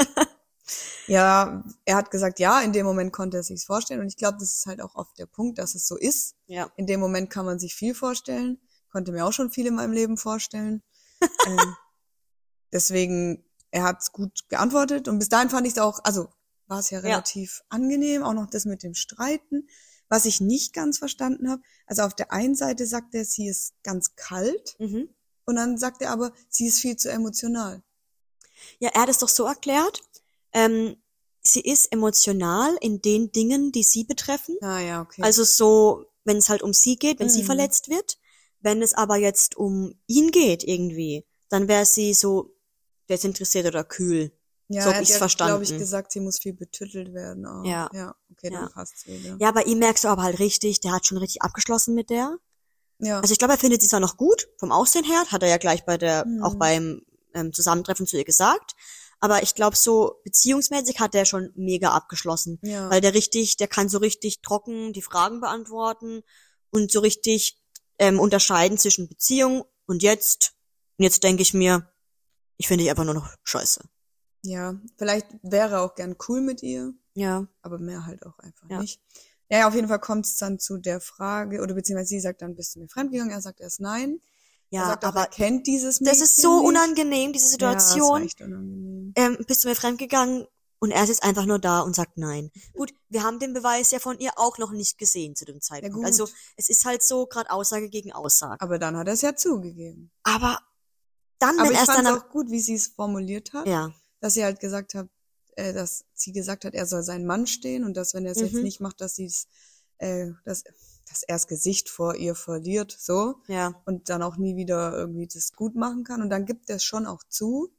[SPEAKER 2] Ja, er hat gesagt, ja, in dem Moment konnte er sich's vorstellen. Und ich glaube, das ist halt auch oft der Punkt, dass es so ist.
[SPEAKER 1] Ja.
[SPEAKER 2] In dem Moment kann man sich viel vorstellen. Konnte mir auch schon viel in meinem Leben vorstellen. ähm, deswegen, er hat's gut geantwortet. Und bis dahin fand ich es auch, also war es ja
[SPEAKER 1] Ja.
[SPEAKER 2] relativ angenehm. Auch noch das mit dem Streiten. Was ich nicht ganz verstanden habe. Also auf der einen Seite sagt er, sie ist ganz kalt.
[SPEAKER 1] Mhm.
[SPEAKER 2] Und dann sagt er aber, sie ist viel zu emotional.
[SPEAKER 1] Ja, er hat es doch so erklärt, ähm, sie ist emotional in den Dingen, die sie betreffen.
[SPEAKER 2] Ah ja, okay.
[SPEAKER 1] Also so, wenn es halt um sie geht, wenn sie
[SPEAKER 2] Mhm.
[SPEAKER 1] verletzt wird. Wenn es aber jetzt um ihn geht irgendwie, dann wäre sie so desinteressiert oder kühl.
[SPEAKER 2] Ja,
[SPEAKER 1] So hab
[SPEAKER 2] er hat
[SPEAKER 1] ich's
[SPEAKER 2] ja, glaube ich,
[SPEAKER 1] verstanden.
[SPEAKER 2] gesagt, sie muss viel betüttelt werden. Auch.
[SPEAKER 1] Ja.
[SPEAKER 2] Ja, okay, dann
[SPEAKER 1] Ja.
[SPEAKER 2] passt's wieder.
[SPEAKER 1] Ja, bei ihm merkst du aber halt richtig, der hat schon richtig abgeschlossen mit der.
[SPEAKER 2] Ja.
[SPEAKER 1] Also ich glaube, er findet sie zwar noch gut, vom Aussehen her, hat er ja gleich bei der,
[SPEAKER 2] Mhm.
[SPEAKER 1] auch beim ähm, Zusammentreffen zu ihr gesagt. Aber ich glaube, so beziehungsmäßig hat er schon mega abgeschlossen.
[SPEAKER 2] ja.
[SPEAKER 1] Weil der richtig, der kann so richtig trocken die Fragen beantworten und so richtig ähm, unterscheiden zwischen Beziehung und jetzt. Und jetzt denke ich mir, ich finde dich einfach nur noch scheiße.
[SPEAKER 2] ja, vielleicht wäre er auch gern cool mit ihr,
[SPEAKER 1] Ja.
[SPEAKER 2] aber mehr halt auch einfach
[SPEAKER 1] Ja.
[SPEAKER 2] nicht. Ja, ja, auf jeden Fall kommt es dann zu der Frage, oder beziehungsweise sie sagt dann, bist du mir fremdgegangen? Er sagt erst nein. Er
[SPEAKER 1] Ja,
[SPEAKER 2] sagt auch, er
[SPEAKER 1] aber
[SPEAKER 2] kennt dieses Mädchen
[SPEAKER 1] das ist so
[SPEAKER 2] nicht.
[SPEAKER 1] unangenehm, diese
[SPEAKER 2] Ja, es war
[SPEAKER 1] Situation.
[SPEAKER 2] echt unangenehm.
[SPEAKER 1] Ähm, bist du mir fremdgegangen? Und er ist jetzt einfach nur da und sagt nein. Gut, wir haben den Beweis ja von ihr auch noch nicht gesehen zu dem
[SPEAKER 2] Ja
[SPEAKER 1] Zeitpunkt.
[SPEAKER 2] gut,
[SPEAKER 1] Also es ist halt so gerade Aussage gegen Aussage.
[SPEAKER 2] aber dann hat er es ja zugegeben.
[SPEAKER 1] Aber dann,
[SPEAKER 2] Aber
[SPEAKER 1] wenn
[SPEAKER 2] ich
[SPEAKER 1] er es
[SPEAKER 2] fand
[SPEAKER 1] dann
[SPEAKER 2] es
[SPEAKER 1] am,
[SPEAKER 2] auch gut, wie sie es formuliert hat,
[SPEAKER 1] ja,
[SPEAKER 2] dass sie halt gesagt hat, äh, dass sie gesagt hat, er soll seinen Mann stehen und dass, wenn er es jetzt
[SPEAKER 1] mhm,
[SPEAKER 2] nicht macht, dass sie es, äh, dass, dass er das Gesicht vor ihr verliert, so,
[SPEAKER 1] ja.
[SPEAKER 2] und dann auch nie wieder irgendwie das gut machen kann. Und dann gibt er es schon auch zu.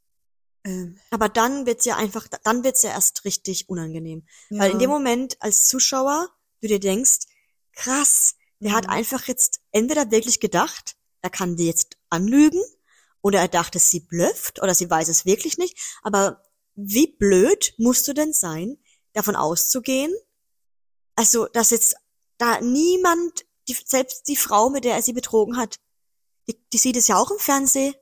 [SPEAKER 2] Ähm,
[SPEAKER 1] Aber dann wird's ja einfach, dann wird's ja erst richtig unangenehm. Weil in dem
[SPEAKER 2] ja,
[SPEAKER 1] Moment als Zuschauer du dir denkst, krass, der hat
[SPEAKER 2] mhm.
[SPEAKER 1] einfach jetzt entweder wirklich gedacht, er kann die jetzt anlügen, oder er dachte, sie blöfft, oder sie weiß es wirklich nicht. Aber wie blöd musst du denn sein, davon auszugehen, also, dass jetzt da niemand, die, selbst die Frau, mit der er sie betrogen hat, die, die sieht es ja auch im Fernsehen.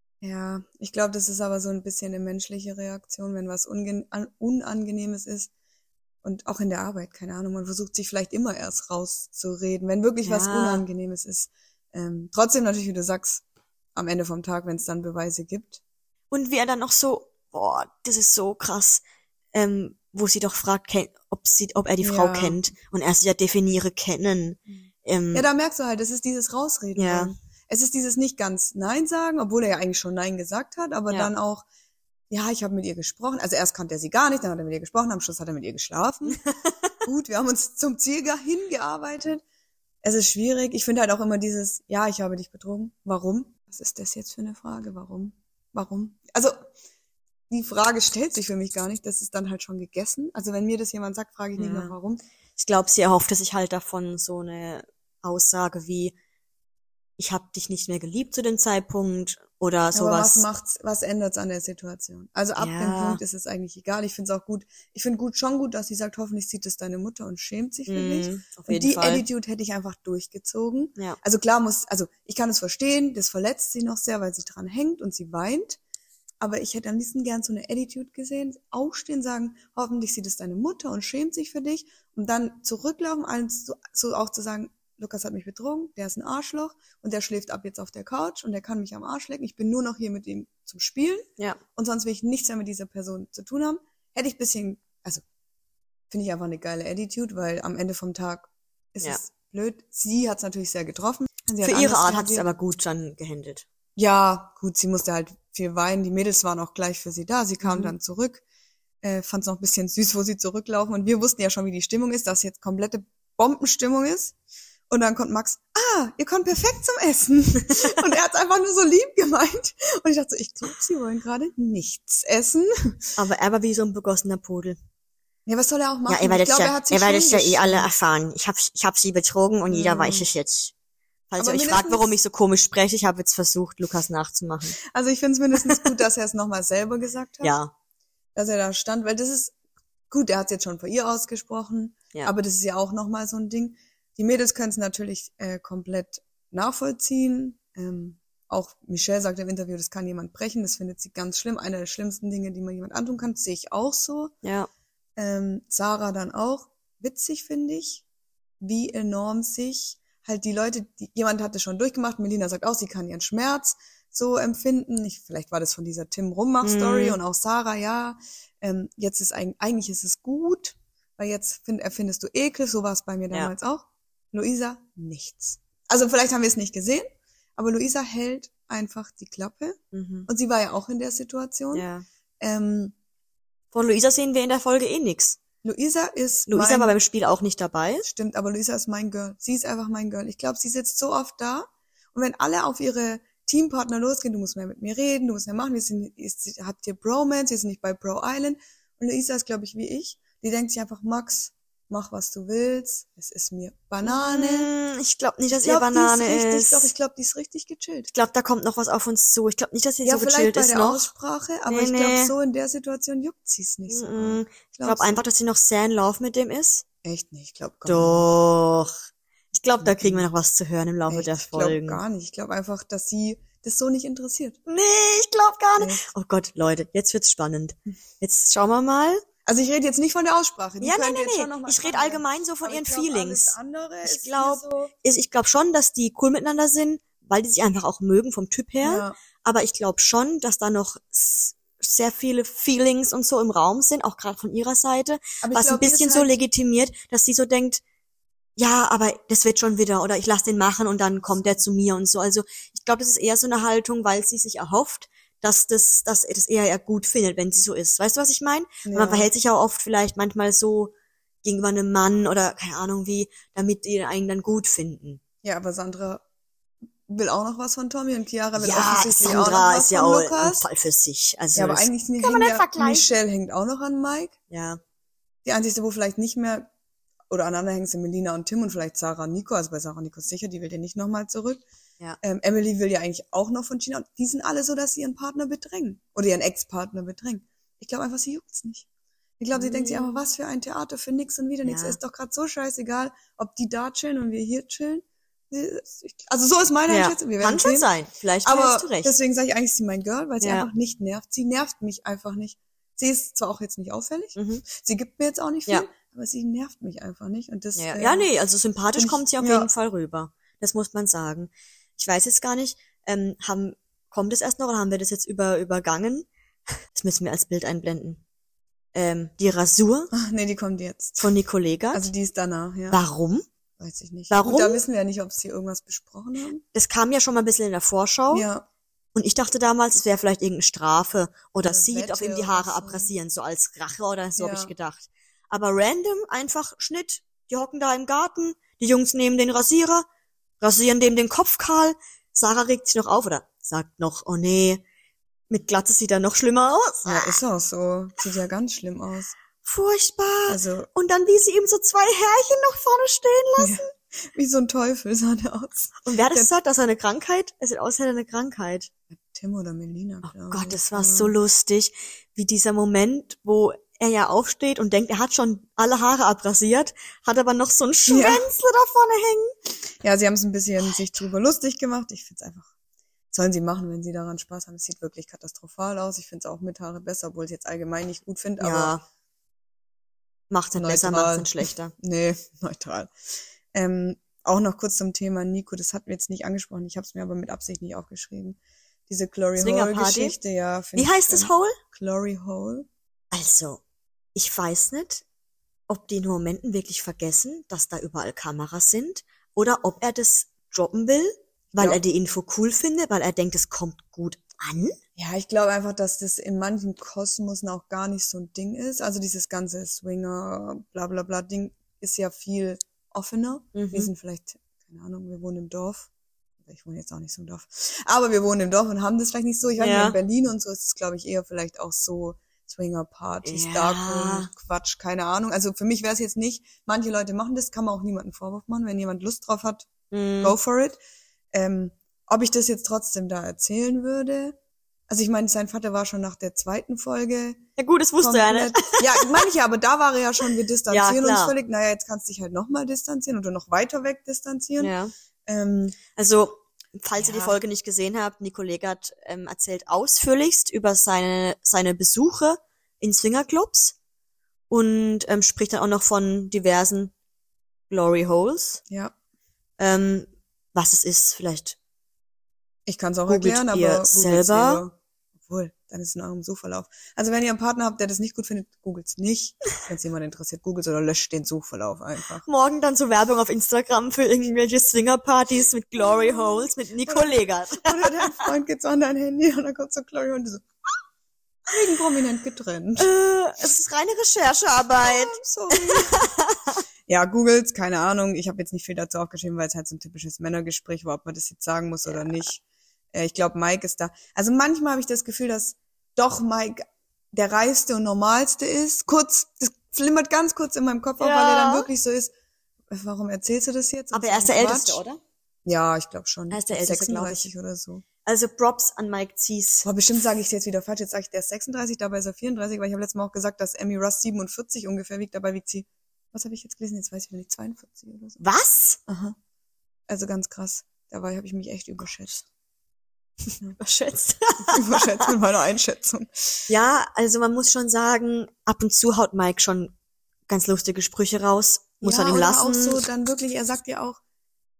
[SPEAKER 2] Ja, ich glaube, das ist aber so ein bisschen eine menschliche Reaktion, wenn was Unge an- Unangenehmes ist. Und auch in der Arbeit, keine Ahnung, man versucht sich vielleicht immer erst rauszureden, wenn wirklich was
[SPEAKER 1] Ja.
[SPEAKER 2] Unangenehmes ist. Ähm, trotzdem natürlich, wie du sagst, am Ende vom Tag, wenn es dann Beweise gibt.
[SPEAKER 1] Und wie er dann noch so, boah, das ist so krass, ähm, wo sie doch fragt, ken- ob sie, ob er die Frau
[SPEAKER 2] Ja.
[SPEAKER 1] kennt. Und er sagt, ja, definiere kennen.
[SPEAKER 2] Ja,
[SPEAKER 1] Ähm,
[SPEAKER 2] da merkst du halt, es ist dieses Rausreden
[SPEAKER 1] ja,
[SPEAKER 2] wollen. Es ist dieses nicht ganz Nein sagen, obwohl er ja eigentlich schon Nein gesagt hat, aber
[SPEAKER 1] ja,
[SPEAKER 2] dann auch, ja, ich habe mit ihr gesprochen. Also erst kannte er sie gar nicht, dann hat er mit ihr gesprochen, am Schluss hat er mit ihr geschlafen. Gut, wir haben uns zum Ziel ge- hingearbeitet. Es ist schwierig. Ich finde halt auch immer dieses, ja, ich habe dich betrogen. Warum? Was ist das jetzt für eine Frage? Warum? Warum? Also, die Frage stellt sich für mich gar nicht. Das ist dann halt schon gegessen. Also, wenn mir das jemand sagt, frage ich nicht noch
[SPEAKER 1] ja.
[SPEAKER 2] warum.
[SPEAKER 1] Ich glaube, sie erhoffte sich halt davon so eine Aussage wie, ich habe dich nicht mehr geliebt zu dem Zeitpunkt oder
[SPEAKER 2] Aber was
[SPEAKER 1] sowas.
[SPEAKER 2] macht's, was ändert's an der Situation? Also ab dem
[SPEAKER 1] Ja,
[SPEAKER 2] Punkt ist es eigentlich egal. Ich finde es auch gut. Ich finde gut schon gut, dass sie sagt, hoffentlich sieht es deine Mutter und schämt sich für dich.
[SPEAKER 1] mm, auf
[SPEAKER 2] Und
[SPEAKER 1] jeden
[SPEAKER 2] die
[SPEAKER 1] Fall.
[SPEAKER 2] Attitude hätte ich einfach durchgezogen.
[SPEAKER 1] Ja,
[SPEAKER 2] Also klar muss, also ich kann es verstehen, das verletzt sie noch sehr, weil sie dran hängt und sie weint. Aber ich hätte am liebsten gern so eine Attitude gesehen, aufstehen, sagen, hoffentlich sieht es deine Mutter und schämt sich für dich. Und dann zurücklaufen, allen so, so auch zu sagen, Lukas hat mich betrogen, der ist ein Arschloch und der schläft ab jetzt auf der Couch und der kann mich am Arsch lecken. Ich bin nur noch hier mit ihm zum Spielen
[SPEAKER 1] ja,
[SPEAKER 2] und sonst will ich nichts mehr mit dieser Person zu tun haben. Hätte ich ein bisschen, also finde ich einfach eine geile Attitude, weil am Ende vom Tag ist
[SPEAKER 1] ja.
[SPEAKER 2] es blöd. Sie hat es natürlich sehr getroffen. Sie
[SPEAKER 1] Für
[SPEAKER 2] hat
[SPEAKER 1] ihre
[SPEAKER 2] anders
[SPEAKER 1] Art hat sie es
[SPEAKER 2] reagiert.
[SPEAKER 1] aber gut dann gehandelt.
[SPEAKER 2] Ja, gut, sie musste halt viel weinen. Die Mädels waren auch gleich für sie da. Sie kam
[SPEAKER 1] Mhm.
[SPEAKER 2] dann zurück, äh, fand es noch ein bisschen süß, wo sie zurücklaufen. Und wir wussten ja schon, wie die Stimmung ist, dass jetzt komplette Bombenstimmung ist. Und dann kommt Max, ah, ihr kommt perfekt zum Essen. Und er hat einfach nur so lieb gemeint. Und ich dachte so, ich glaube, sie wollen gerade nichts essen.
[SPEAKER 1] Aber er war wie so ein begossener Pudel.
[SPEAKER 2] Ja, was soll er auch machen?
[SPEAKER 1] Ja, ihr
[SPEAKER 2] Ich
[SPEAKER 1] werdet
[SPEAKER 2] glaube,
[SPEAKER 1] ja,
[SPEAKER 2] er hat sie
[SPEAKER 1] ihr werdet
[SPEAKER 2] schon
[SPEAKER 1] ja eh alle
[SPEAKER 2] geschämt.
[SPEAKER 1] erfahren. Ich hab, ich hab sie betrogen und jeder
[SPEAKER 2] Mm.
[SPEAKER 1] weiß es jetzt. Falls
[SPEAKER 2] Aber
[SPEAKER 1] ihr euch fragt,
[SPEAKER 2] mindestens-
[SPEAKER 1] warum ich so komisch spreche, ich habe jetzt versucht, Lukas nachzumachen.
[SPEAKER 2] Also ich finde es mindestens gut, dass er es nochmal selber gesagt hat.
[SPEAKER 1] Ja,
[SPEAKER 2] Dass er da stand, weil das ist gut, er hat es jetzt schon vor ihr ausgesprochen,
[SPEAKER 1] ja,
[SPEAKER 2] aber das ist ja auch nochmal so ein Ding. Die Mädels können es natürlich äh, komplett nachvollziehen. Ähm, auch Michelle sagt im Interview, das kann jemand brechen, das findet sie ganz schlimm. Einer der schlimmsten Dinge, die man jemand antun kann, sehe ich auch so.
[SPEAKER 1] ja,
[SPEAKER 2] Ähm, Sarah dann auch. Witzig finde ich, wie enorm sich halt die Leute, die, jemand hat es schon durchgemacht, Melina sagt auch, sie kann ihren Schmerz so empfinden. Ich, vielleicht war das von dieser Tim Rummach-Story
[SPEAKER 1] Mhm.
[SPEAKER 2] und auch Sarah, ja. Ähm, jetzt ist eigentlich, eigentlich ist es gut, weil jetzt find, erfindest du Ekel, so war es bei mir
[SPEAKER 1] Ja.
[SPEAKER 2] damals auch. Luisa, nichts. Also vielleicht haben wir es nicht gesehen, aber Luisa hält einfach die Klappe
[SPEAKER 1] mhm.
[SPEAKER 2] und sie war ja auch in der Situation.
[SPEAKER 1] ja.
[SPEAKER 2] Ähm,
[SPEAKER 1] Von Luisa sehen wir in der Folge eh nix.
[SPEAKER 2] Luisa ist
[SPEAKER 1] Luisa
[SPEAKER 2] mein,
[SPEAKER 1] war beim Spiel auch nicht dabei.
[SPEAKER 2] stimmt, aber Luisa ist mein Girl. Sie ist einfach mein Girl. Ich glaube, sie sitzt so oft da und wenn alle auf ihre Teampartner losgehen, du musst mehr mit mir reden, du musst mehr machen, wir sind, ihr habt hier Bromance, wir sind nicht bei Bro Island. Und Luisa ist, glaube ich, wie ich. Die denkt sich einfach, Max, mach was du willst. Es ist mir Banane.
[SPEAKER 1] Mm, Ich glaube nicht, dass
[SPEAKER 2] Ich glaube,
[SPEAKER 1] ihr Banane
[SPEAKER 2] die ist richtig,
[SPEAKER 1] ist.
[SPEAKER 2] doch, ich glaube, die ist richtig gechillt.
[SPEAKER 1] Ich glaube, da kommt noch was auf uns zu. Ich glaube nicht, dass sie
[SPEAKER 2] Ja,
[SPEAKER 1] so
[SPEAKER 2] vielleicht
[SPEAKER 1] gechillt
[SPEAKER 2] bei
[SPEAKER 1] ist
[SPEAKER 2] der
[SPEAKER 1] noch.
[SPEAKER 2] Aussprache, aber
[SPEAKER 1] Nee,
[SPEAKER 2] ich glaube,
[SPEAKER 1] nee.
[SPEAKER 2] so in der Situation juckt sie es nicht so.
[SPEAKER 1] Mm,
[SPEAKER 2] arg.
[SPEAKER 1] Ich glaube einfach, dass sie noch sehr in Love mit dem ist.
[SPEAKER 2] Echt nicht, ich glaube gar nicht.
[SPEAKER 1] Doch. Ich glaube, da kriegen wir noch was zu hören im Laufe
[SPEAKER 2] Echt,
[SPEAKER 1] der
[SPEAKER 2] ich glaube
[SPEAKER 1] Folgen.
[SPEAKER 2] gar nicht. Ich glaube einfach, dass sie das so nicht interessiert.
[SPEAKER 1] Nee, ich glaube gar nicht.
[SPEAKER 2] Echt.
[SPEAKER 1] Oh Gott, Leute, jetzt wird's spannend. Jetzt schauen wir mal.
[SPEAKER 2] Also ich rede jetzt nicht von der Aussprache. Die
[SPEAKER 1] Ja, nee,
[SPEAKER 2] könnte
[SPEAKER 1] nee,
[SPEAKER 2] jetzt
[SPEAKER 1] nee.
[SPEAKER 2] schon noch mal
[SPEAKER 1] Ich rede
[SPEAKER 2] dran werden.
[SPEAKER 1] allgemein so von
[SPEAKER 2] Aber
[SPEAKER 1] ihren
[SPEAKER 2] ich glaub, alles
[SPEAKER 1] Feelings.
[SPEAKER 2] andere
[SPEAKER 1] Ich
[SPEAKER 2] ist hier
[SPEAKER 1] glaube,
[SPEAKER 2] so,
[SPEAKER 1] ich glaube schon, dass die cool miteinander sind, weil die sich einfach auch mögen vom Typ her.
[SPEAKER 2] ja.
[SPEAKER 1] Aber ich glaube schon, dass da noch s- sehr viele Feelings und so im Raum sind, auch gerade von ihrer Seite,
[SPEAKER 2] Aber ich
[SPEAKER 1] was ein
[SPEAKER 2] glaube, ihr
[SPEAKER 1] bisschen
[SPEAKER 2] ist
[SPEAKER 1] so
[SPEAKER 2] halt,
[SPEAKER 1] legitimiert, dass sie so denkt, ja, aber das wird schon wieder oder ich lasse den machen und dann kommt der zu mir und so. Also ich glaube, das ist eher so eine Haltung, weil sie sich erhofft, dass das, dass er das eher eher gut findet, wenn sie so ist. Weißt du, was ich meine? Man
[SPEAKER 2] ja.
[SPEAKER 1] verhält sich auch oft vielleicht manchmal so gegenüber einem Mann oder keine Ahnung wie, damit die einen dann gut finden.
[SPEAKER 2] Ja, aber Sandra will auch noch was von Tommy und Chiara will
[SPEAKER 1] Ja,
[SPEAKER 2] offensichtlich auch noch
[SPEAKER 1] Sandra
[SPEAKER 2] was
[SPEAKER 1] ist ja
[SPEAKER 2] von
[SPEAKER 1] auch ein
[SPEAKER 2] Lukas.
[SPEAKER 1] Fall für sich. Also
[SPEAKER 2] Ja, aber
[SPEAKER 1] das
[SPEAKER 2] eigentlich
[SPEAKER 1] kann man
[SPEAKER 2] hängt
[SPEAKER 1] nicht
[SPEAKER 2] ja,
[SPEAKER 1] vergleichen.
[SPEAKER 2] Michelle hängt auch noch an Mike.
[SPEAKER 1] Ja,
[SPEAKER 2] Die einzige, wo vielleicht nicht mehr oder aneinander hängen, sind Melina und Tim und vielleicht Sarah und Nico. Also bei Sarah und Nico ist sicher, die will ja nicht nochmal zurück.
[SPEAKER 1] ja.
[SPEAKER 2] Ähm, Emily will ja eigentlich auch noch von Gina. Und die sind alle so, dass sie ihren Partner bedrängen. Oder ihren Ex-Partner bedrängen. Ich glaube einfach, sie juckt's nicht. Ich glaube, sie denkt sich einfach, was für ein Theater, für nix und wieder nichts.
[SPEAKER 1] Ja.
[SPEAKER 2] Ist doch gerade so scheißegal, ob die da chillen und wir hier chillen. Also so ist meine
[SPEAKER 1] Ja,
[SPEAKER 2] Einschätzung. Wir
[SPEAKER 1] kann
[SPEAKER 2] werden
[SPEAKER 1] schon
[SPEAKER 2] sehen.
[SPEAKER 1] sein. Vielleicht
[SPEAKER 2] Aber
[SPEAKER 1] hast du recht.
[SPEAKER 2] deswegen sage ich eigentlich, sie ist mein Girl, weil sie
[SPEAKER 1] Ja.
[SPEAKER 2] einfach nicht nervt. Sie nervt mich einfach nicht. Sie ist zwar auch jetzt nicht auffällig,
[SPEAKER 1] Mhm.
[SPEAKER 2] sie gibt mir jetzt auch nicht viel,
[SPEAKER 1] Ja.
[SPEAKER 2] aber sie nervt mich einfach nicht. Und das,
[SPEAKER 1] Ja,
[SPEAKER 2] äh,
[SPEAKER 1] ja, nee, also sympathisch
[SPEAKER 2] find ich-
[SPEAKER 1] kommt sie auf
[SPEAKER 2] ja.
[SPEAKER 1] jeden Fall rüber. Das muss man sagen. Ich weiß jetzt gar nicht, ähm, haben, kommt es erst noch oder haben wir das jetzt über, übergangen? Das müssen wir als Bild einblenden. Ähm, die Rasur
[SPEAKER 2] Ach, nee, die kommt jetzt.
[SPEAKER 1] von Nicole Legert.
[SPEAKER 2] Also die ist danach, ja.
[SPEAKER 1] Warum?
[SPEAKER 2] Weiß ich nicht.
[SPEAKER 1] Warum?
[SPEAKER 2] Gut, da wissen wir ja nicht, ob sie irgendwas besprochen haben.
[SPEAKER 1] Das kam ja schon mal ein bisschen in der Vorschau.
[SPEAKER 2] Ja.
[SPEAKER 1] Und ich dachte damals, es wäre vielleicht irgendeine Strafe oder
[SPEAKER 2] Oder
[SPEAKER 1] Seed auf ihm
[SPEAKER 2] Wette
[SPEAKER 1] die Haare
[SPEAKER 2] oder so.
[SPEAKER 1] abrasieren, so als Rache oder so
[SPEAKER 2] Ja.
[SPEAKER 1] habe ich gedacht. Aber random, einfach Schnitt. Die hocken da im Garten, die Jungs nehmen den Rasierer, rasieren dem den Kopf kahl. Sarah regt sich noch auf oder sagt noch, oh nee, mit Glatze sieht er noch schlimmer aus.
[SPEAKER 2] Ja, ist auch so. Sieht ja ganz schlimm aus.
[SPEAKER 1] Furchtbar.
[SPEAKER 2] Also,
[SPEAKER 1] Und dann, wie sie ihm so zwei Härchen noch vorne stehen lassen.
[SPEAKER 2] ja, wie so ein Teufel sah der aus.
[SPEAKER 1] Und wer hat das
[SPEAKER 2] Der-
[SPEAKER 1] gesagt, dass er eine Krankheit? Es sieht aus, als hätte er eine Krankheit.
[SPEAKER 2] Tim oder Melina,
[SPEAKER 1] Oh
[SPEAKER 2] glaube
[SPEAKER 1] Gott,
[SPEAKER 2] ich.
[SPEAKER 1] das war
[SPEAKER 2] Ja.
[SPEAKER 1] so lustig, wie dieser Moment, wo er ja aufsteht und denkt, er hat schon alle Haare abrasiert, hat aber noch so ein Schwänzle da vorne hängen.
[SPEAKER 2] Ja, sie haben es ein bisschen sich drüber lustig gemacht. Ich find's einfach, sollen sie machen, wenn sie daran Spaß haben. Es sieht wirklich katastrophal aus. Ich find's auch mit Haare besser, obwohl ich es jetzt allgemein nicht gut finde, aber
[SPEAKER 1] Ja. Macht's nicht besser,
[SPEAKER 2] Neutral.
[SPEAKER 1] macht's nicht schlechter.
[SPEAKER 2] nee, neutral. Ähm, auch noch kurz zum Thema Nico, das hatten wir jetzt nicht angesprochen, ich habe es mir aber mit Absicht nicht aufgeschrieben. Diese Glory
[SPEAKER 1] Swinger
[SPEAKER 2] Hole
[SPEAKER 1] Party?
[SPEAKER 2] Geschichte, ja. find
[SPEAKER 1] Wie
[SPEAKER 2] ich,
[SPEAKER 1] heißt das
[SPEAKER 2] ähm,
[SPEAKER 1] Hole?
[SPEAKER 2] Glory Hole?
[SPEAKER 1] Also, ich weiß nicht, ob die in Momenten wirklich vergessen, dass da überall Kameras sind oder ob er das droppen will, weil
[SPEAKER 2] Ja.
[SPEAKER 1] er die Info cool findet, weil er denkt, es kommt gut an.
[SPEAKER 2] Ja, ich glaube einfach, dass das in manchen Kosmosen auch gar nicht so ein Ding ist. Also dieses ganze Swinger, bla bla bla Ding ist ja viel offener.
[SPEAKER 1] Mhm.
[SPEAKER 2] Wir sind vielleicht, keine Ahnung, wir wohnen im Dorf. Ich wohne jetzt auch nicht so im Dorf. Aber wir wohnen im Dorf und haben das vielleicht nicht so. Ich weiß
[SPEAKER 1] Ja.
[SPEAKER 2] nicht, in Berlin und so ist es, glaube ich, eher vielleicht auch so Swinger-Partys,
[SPEAKER 1] Ja.
[SPEAKER 2] Darkroom, Quatsch, keine Ahnung. Also für mich wäre es jetzt nicht, manche Leute machen das, kann man auch niemanden Vorwurf machen. Wenn jemand Lust drauf hat,
[SPEAKER 1] Mhm.
[SPEAKER 2] go for it. Ähm, ob ich das jetzt trotzdem da erzählen würde? Also ich meine, sein Vater war schon nach der zweiten Folge
[SPEAKER 1] Ja gut, das wusste er nicht.
[SPEAKER 2] komplett- Ja, meine ich ja, aber da war er ja schon, wir distanzieren
[SPEAKER 1] Ja,
[SPEAKER 2] uns
[SPEAKER 1] klar.
[SPEAKER 2] völlig. Naja, jetzt kannst du dich halt nochmal distanzieren oder noch weiter weg distanzieren.
[SPEAKER 1] Ja.
[SPEAKER 2] Ähm,
[SPEAKER 1] Also, falls ihr
[SPEAKER 2] Ja.
[SPEAKER 1] die Folge nicht gesehen habt, Nico Legert ähm, erzählt ausführlichst über seine seine Besuche in Swingerclubs und ähm, spricht dann auch noch von diversen Glory Holes.
[SPEAKER 2] ja,
[SPEAKER 1] Ähm, was es ist, vielleicht.
[SPEAKER 2] ich kann es auch
[SPEAKER 1] Googelt
[SPEAKER 2] erklären, aber
[SPEAKER 1] ihr
[SPEAKER 2] googelt's
[SPEAKER 1] selber?
[SPEAKER 2] lieber. Obwohl, dann ist es in eurem Suchverlauf. Also wenn ihr einen Partner habt, der das nicht gut findet, googelt's nicht. Wenn es jemand interessiert, googelt's oder löscht den Suchverlauf einfach.
[SPEAKER 1] Morgen dann so Werbung auf Instagram für irgendwelche Swingerpartys mit Glory Holes mit Nico Legert.
[SPEAKER 2] Oder dein Freund geht so an dein Handy und dann kommt so Chloe und du so, wegen prominent getrennt.
[SPEAKER 1] äh, es ist reine Recherchearbeit.
[SPEAKER 2] I'm sorry. Ja, googelt's, keine Ahnung. Ich habe jetzt nicht viel dazu aufgeschrieben, weil es halt so ein typisches Männergespräch war, ob man das jetzt sagen muss oder nicht. Äh, ich glaube, Mike ist da. Also manchmal habe ich das Gefühl, dass doch Mike der reifste und normalste ist. Kurz, das flimmert ganz kurz in meinem Kopf auf,
[SPEAKER 1] Ja.
[SPEAKER 2] weil er dann wirklich so ist. Warum erzählst du das jetzt?
[SPEAKER 1] Aber
[SPEAKER 2] Und
[SPEAKER 1] er ist
[SPEAKER 2] so
[SPEAKER 1] der
[SPEAKER 2] ein
[SPEAKER 1] Älteste,
[SPEAKER 2] Quatsch.
[SPEAKER 1] oder?
[SPEAKER 2] Ja, ich glaube schon.
[SPEAKER 1] Er ist der Älteste, glaub ich.
[SPEAKER 2] sechsunddreißig oder so.
[SPEAKER 1] Also Props an Mike Zies.
[SPEAKER 2] Boah, bestimmt sage ich es jetzt wieder falsch. Jetzt sage ich, der ist sechsunddreißig, dabei ist er vierunddreißig, weil ich habe letztes Mal auch gesagt, dass Emmy Russ siebenundvierzig ungefähr wiegt, dabei wiegt sie, was habe ich jetzt gelesen? Jetzt weiß ich nicht, zweiundvierzig oder so.
[SPEAKER 1] Was?
[SPEAKER 2] Aha. Also ganz krass. Dabei habe ich mich echt überschätzt.
[SPEAKER 1] Überschätzt.
[SPEAKER 2] Überschätzt mit meiner Einschätzung.
[SPEAKER 1] Ja, also man muss schon sagen, ab und zu haut Mike schon ganz lustige Sprüche raus. Muss
[SPEAKER 2] ja,
[SPEAKER 1] man ihm
[SPEAKER 2] oder
[SPEAKER 1] lassen.
[SPEAKER 2] auch so dann wirklich, er sagt ja auch,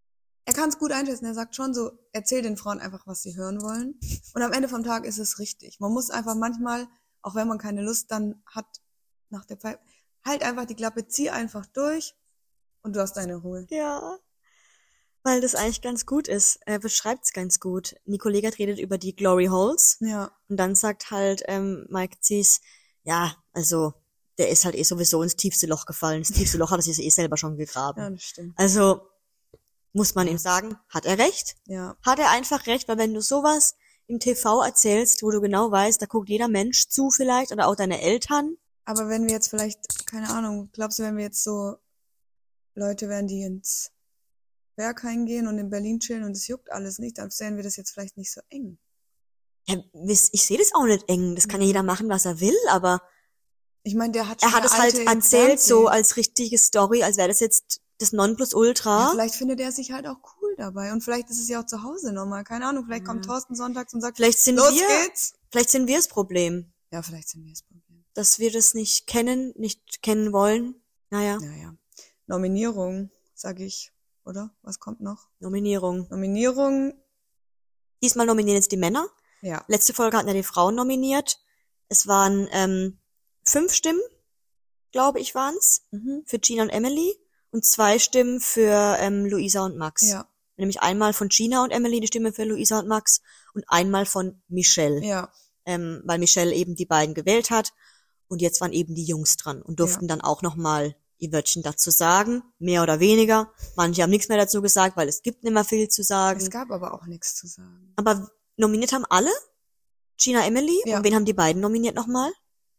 [SPEAKER 2] er kann es gut einschätzen, er sagt schon so, erzähl den Frauen einfach, was sie hören wollen. Und am Ende vom Tag ist es richtig. Man muss einfach manchmal, auch wenn man keine Lust dann hat, nach der Pfeife, halt einfach die Klappe, zieh einfach durch und du hast deine Ruhe.
[SPEAKER 1] Ja, weil das eigentlich ganz gut ist. Er beschreibt's ganz gut. Nico Legert redet über die Glory Holes
[SPEAKER 2] Ja,
[SPEAKER 1] und dann sagt halt ähm, Mike Zies, ja, also der ist halt eh sowieso ins tiefste Loch gefallen. Das tiefste Loch hat er sich eh selber schon gegraben.
[SPEAKER 2] ja, das stimmt.
[SPEAKER 1] Also muss man ihm sagen, hat er recht?
[SPEAKER 2] Ja,
[SPEAKER 1] Hat er einfach recht, weil wenn du sowas im T V erzählst, wo du genau weißt, da guckt jeder Mensch zu vielleicht oder auch deine Eltern.
[SPEAKER 2] aber wenn wir jetzt vielleicht, keine Ahnung, glaubst du, wenn wir jetzt so Leute wären, die ins Berghain gehen und in Berlin chillen und es juckt alles nicht, dann sehen wir das jetzt vielleicht nicht so eng.
[SPEAKER 1] Ja, wisst- ich sehe das auch nicht eng. Das kann ja jeder machen, was er will, aber
[SPEAKER 2] Ich meine, der hat
[SPEAKER 1] er
[SPEAKER 2] schon
[SPEAKER 1] hat es
[SPEAKER 2] eine
[SPEAKER 1] halt
[SPEAKER 2] alte
[SPEAKER 1] erzählt so
[SPEAKER 2] Fernseh-
[SPEAKER 1] als richtige Story, als wäre das jetzt das
[SPEAKER 2] Ja,
[SPEAKER 1] Nonplusultra.
[SPEAKER 2] vielleicht findet er sich halt auch cool dabei und vielleicht ist es ja auch zu Hause nochmal, keine Ahnung, vielleicht kommt
[SPEAKER 1] Ja.
[SPEAKER 2] Thorsten sonntags und sagt,
[SPEAKER 1] Vielleicht sind
[SPEAKER 2] los
[SPEAKER 1] wir,
[SPEAKER 2] geht's.
[SPEAKER 1] vielleicht sind wir das Problem,
[SPEAKER 2] Ja, vielleicht sind wir das Problem.
[SPEAKER 1] dass wir das nicht kennen, nicht kennen wollen. Naja,
[SPEAKER 2] Naja, Nominierung, sag ich, oder? Was kommt noch?
[SPEAKER 1] Nominierung.
[SPEAKER 2] Nominierung,
[SPEAKER 1] Diesmal nominieren jetzt die Männer.
[SPEAKER 2] ja.
[SPEAKER 1] Letzte Folge hatten ja die Frauen nominiert. Es waren ähm, fünf Stimmen, glaube ich, waren's,
[SPEAKER 2] Mhm.
[SPEAKER 1] für Gina und Emily und zwei Stimmen für ähm, Luisa und Max.
[SPEAKER 2] Ja,
[SPEAKER 1] Nämlich einmal von Gina und Emily die Stimme für Luisa und Max und einmal von Michelle,
[SPEAKER 2] ja,
[SPEAKER 1] ähm, weil Michelle eben die beiden gewählt hat und jetzt waren eben die Jungs dran und durften dann auch nochmal ihr Wörtchen dazu sagen, mehr oder weniger. Manche haben nichts mehr dazu gesagt, weil es gibt nicht mehr viel zu
[SPEAKER 2] es
[SPEAKER 1] sagen.
[SPEAKER 2] gab aber auch nichts zu sagen.
[SPEAKER 1] Aber nominiert haben alle Gina, Emily
[SPEAKER 2] Ja.
[SPEAKER 1] und wen haben die beiden nominiert nochmal?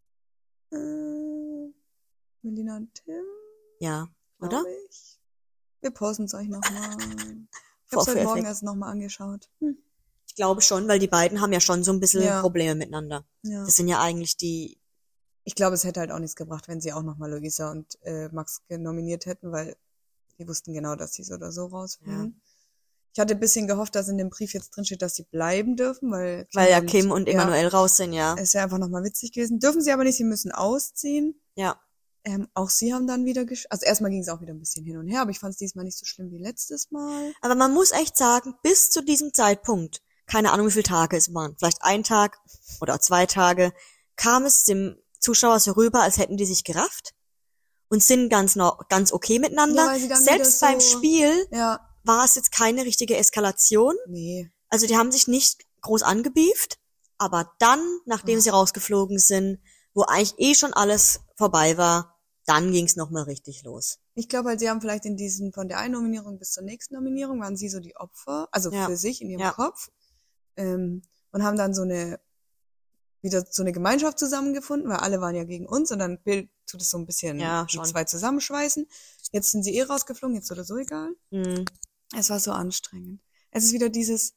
[SPEAKER 2] Äh, Melina und Tim,
[SPEAKER 1] Ja, oder?
[SPEAKER 2] glaube ich. Wir posten es euch nochmal. Ich
[SPEAKER 1] Vor-
[SPEAKER 2] hab's heute
[SPEAKER 1] für
[SPEAKER 2] Morgen
[SPEAKER 1] Effekt.
[SPEAKER 2] erst nochmal angeschaut. Hm.
[SPEAKER 1] Ich glaube schon, weil die beiden haben ja schon so ein bisschen
[SPEAKER 2] Ja.
[SPEAKER 1] Probleme miteinander.
[SPEAKER 2] Ja.
[SPEAKER 1] Das sind ja eigentlich die,
[SPEAKER 2] Ich glaube, es hätte halt auch nichts gebracht, wenn sie auch nochmal Luisa und äh, Max nominiert hätten, weil die wussten genau, dass sie so oder so rausfliegen. Ich hatte ein bisschen gehofft, dass in dem Brief jetzt drin steht, dass sie bleiben dürfen, weil Kim
[SPEAKER 1] weil ja
[SPEAKER 2] und,
[SPEAKER 1] Kim und
[SPEAKER 2] ja,
[SPEAKER 1] Emanuel raus sind, ja.
[SPEAKER 2] es wäre einfach nochmal witzig gewesen. Dürfen sie aber nicht, sie müssen ausziehen.
[SPEAKER 1] Ja.
[SPEAKER 2] Ähm, auch sie haben dann wieder gesch Also erstmal ging es auch wieder ein bisschen hin und her, aber ich fand es diesmal nicht so schlimm wie letztes Mal.
[SPEAKER 1] Aber man muss echt sagen, bis zu diesem Zeitpunkt, keine Ahnung, wie viele Tage es waren, vielleicht ein Tag oder zwei Tage, kam es dem Zuschauer so rüber, als hätten die sich gerafft und sind ganz no ganz okay miteinander.
[SPEAKER 2] Ja, weil sie dann
[SPEAKER 1] Selbst
[SPEAKER 2] wieder
[SPEAKER 1] beim
[SPEAKER 2] so-
[SPEAKER 1] Spiel
[SPEAKER 2] Ja,
[SPEAKER 1] war es jetzt keine richtige Eskalation.
[SPEAKER 2] nee.
[SPEAKER 1] Also die haben sich nicht groß angebieft, aber dann, nachdem
[SPEAKER 2] Ach.
[SPEAKER 1] sie rausgeflogen sind, wo eigentlich eh schon alles vorbei war, dann ging's noch mal richtig los.
[SPEAKER 2] Ich glaube halt, sie haben vielleicht in diesen, von der einen Nominierung bis zur nächsten Nominierung, waren sie so die Opfer, also
[SPEAKER 1] Ja.
[SPEAKER 2] für sich in ihrem
[SPEAKER 1] Ja.
[SPEAKER 2] Kopf, ähm, und haben dann so eine, wieder so eine Gemeinschaft zusammengefunden, weil alle waren ja gegen uns und dann Bild tut es so ein bisschen
[SPEAKER 1] Ja,
[SPEAKER 2] die
[SPEAKER 1] schon.
[SPEAKER 2] zwei zusammenschweißen. Jetzt sind sie eh rausgeflogen, jetzt oder so egal.
[SPEAKER 1] Hm.
[SPEAKER 2] Es war so anstrengend. Es ist wieder dieses